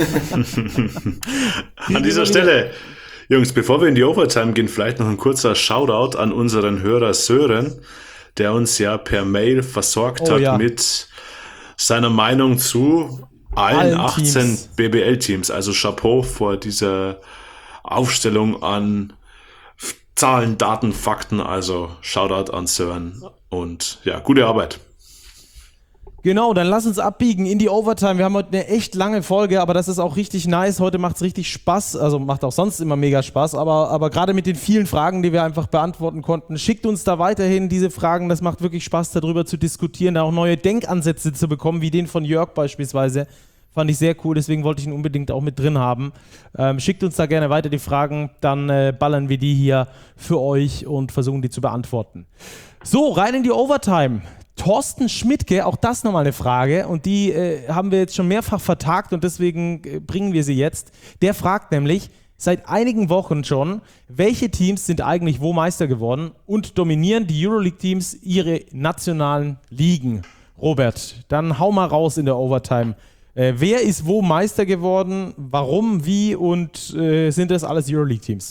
dabei. An dieser Stelle, Jungs, bevor wir in die Overtime gehen, vielleicht noch ein kurzer Shoutout an unseren Hörer Sören, der uns ja per Mail versorgt Oh hat ja. mit seiner Meinung zu allen, Allen achtzehn Teams. B B L-Teams. Also Chapeau vor dieser Aufstellung an F- Zahlen, Daten, Fakten. Also Shoutout an Sören und ja, gute Arbeit. Genau, dann lass uns abbiegen in die Overtime. Wir haben heute eine echt lange Folge, aber das ist auch richtig nice. Heute macht es richtig Spaß. Also macht auch sonst immer mega Spaß, aber, aber gerade mit den vielen Fragen, die wir einfach beantworten konnten, schickt uns da weiterhin diese Fragen. Das macht wirklich Spaß, darüber zu diskutieren, da auch neue Denkansätze zu bekommen, wie den von Jörg beispielsweise. Fand ich sehr cool, deswegen wollte ich ihn unbedingt auch mit drin haben. Ähm, schickt uns da gerne weiter die Fragen, dann äh, ballern wir die hier für euch und versuchen die zu beantworten. So, rein in die Overtime. Thorsten Schmidtke, auch das nochmal eine Frage und die äh, haben wir jetzt schon mehrfach vertagt und deswegen äh, bringen wir sie jetzt. Der fragt nämlich seit einigen Wochen schon, welche Teams sind eigentlich wo Meister geworden und dominieren die Euroleague-Teams ihre nationalen Ligen? Robert, dann hau mal raus in der Overtime. Äh, wer ist wo Meister geworden, warum, wie und äh, sind das alles Euroleague-Teams?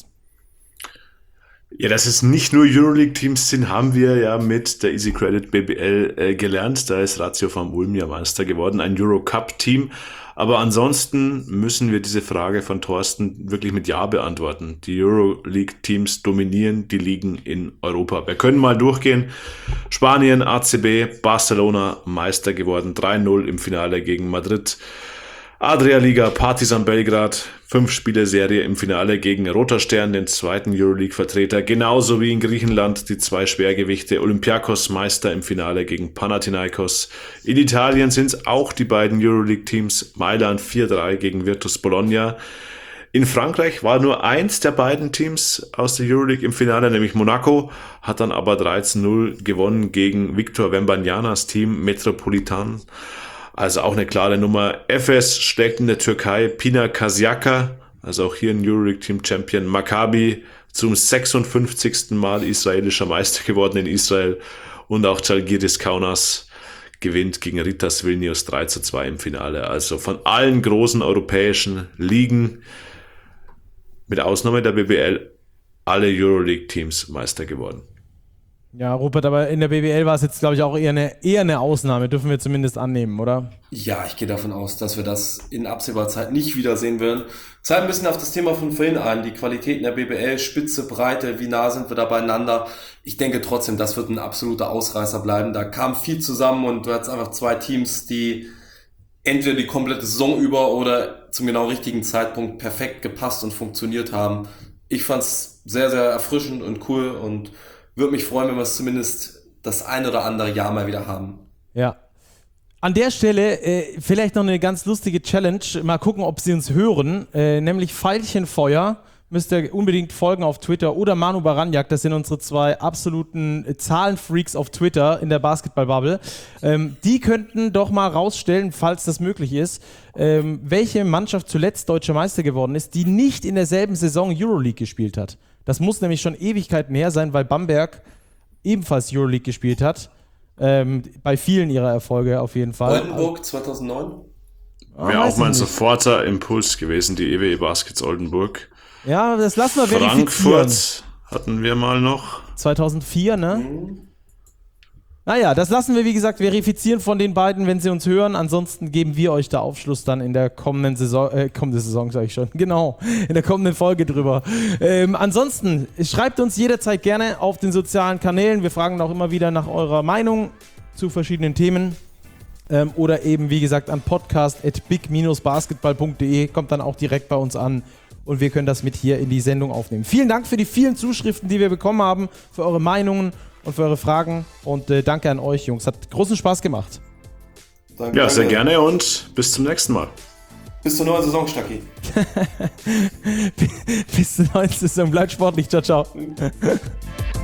Ja, dass es nicht nur Euroleague-Teams sind, haben wir ja mit der Easy Credit B B L äh, gelernt. Da ist Ratio vom Ulm ja Meister geworden, ein Eurocup-Team. Aber ansonsten müssen wir diese Frage von Thorsten wirklich mit Ja beantworten. Die Euroleague-Teams dominieren die Ligen in Europa. Wir können mal durchgehen. Spanien, A C B, Barcelona Meister geworden, drei null im Finale gegen Madrid. Adria Liga, Partizan Belgrad, fünf Spiele Serie im Finale gegen Roter Stern, den zweiten Euroleague-Vertreter, genauso wie in Griechenland die zwei Schwergewichte, Olympiakos Meister im Finale gegen Panathinaikos. In Italien sind es auch die beiden Euroleague-Teams, Mailand vier drei gegen Virtus Bologna. In Frankreich war nur eins der beiden Teams aus der Euroleague im Finale, nämlich Monaco, hat dann aber dreizehn null gewonnen gegen Victor Wembanianas Team Metropolitan. Also auch eine klare Nummer. Efes schlägt in der Türkei Pina Kasiaka, Also auch hier ein Euroleague-Team-Champion. Maccabi zum sechsundfünfzigsten Mal israelischer Meister geworden in Israel. Und auch Žalgiris Kaunas gewinnt gegen Ritas Vilnius drei zu zwei im Finale. Also von allen großen europäischen Ligen, mit Ausnahme der B B L, alle Euroleague-Teams Meister geworden. Ja, Rupert, aber in der B B L war es jetzt, glaube ich, auch eher eine, eher eine Ausnahme, dürfen wir zumindest annehmen, oder? Ja, ich gehe davon aus, dass wir das in absehbarer Zeit nicht wiedersehen werden. Zeit ein bisschen auf das Thema von vorhin ein, die Qualitäten der B B L, Spitze, Breite, wie nah sind wir da beieinander. Ich denke trotzdem, das wird ein absoluter Ausreißer bleiben. Da kam viel zusammen und du hattest einfach zwei Teams, die entweder die komplette Saison über oder zum genau richtigen Zeitpunkt perfekt gepasst und funktioniert haben. Ich fand's sehr, sehr erfrischend und cool und würde mich freuen, wenn wir es zumindest das ein oder andere Jahr mal wieder haben. Ja. An der Stelle äh, vielleicht noch eine ganz lustige Challenge. Mal gucken, ob sie uns hören. Äh, nämlich Veilchenfeuer. Müsst ihr unbedingt folgen auf Twitter. Oder Manu Baranjak. Das sind unsere zwei absoluten Zahlenfreaks auf Twitter in der Basketball-Bubble. Ähm, die könnten doch mal rausstellen, falls das möglich ist, ähm, welche Mannschaft zuletzt Deutscher Meister geworden ist, die nicht in derselben Saison Euroleague gespielt hat. Das muss nämlich schon Ewigkeiten her sein, weil Bamberg ebenfalls Euroleague gespielt hat. Ähm, bei vielen ihrer Erfolge auf jeden Fall. Oldenburg zweitausendneun? Ah, Wäre auch mein nicht. soforter Impuls gewesen, die E W E Baskets Oldenburg. Ja, das lassen wir verifizieren. Frankfurt hatten wir mal noch. zweitausendvier, ne? Mhm. Naja, das lassen wir, wie gesagt, verifizieren von den beiden, wenn sie uns hören. Ansonsten geben wir euch da Aufschluss dann in der kommenden Saison, äh, kommende Saison, sage ich schon, genau, in der kommenden Folge drüber. Ähm, ansonsten, schreibt uns jederzeit gerne auf den sozialen Kanälen. Wir fragen auch immer wieder nach eurer Meinung zu verschiedenen Themen. Ähm, oder eben, wie gesagt, an podcast at big dash basketball punkt de, kommt dann auch direkt bei uns an. Und wir können das mit hier in die Sendung aufnehmen. Vielen Dank für die vielen Zuschriften, die wir bekommen haben, für eure Meinungen und für eure Fragen. Und äh, danke an euch, Jungs. Hat großen Spaß gemacht. Danke, Ja, danke. sehr gerne und bis zum nächsten Mal. Bis zur neuen Saison, Stacki. Bis zur neuen Saison. Bleibt sportlich. Ciao, ciao.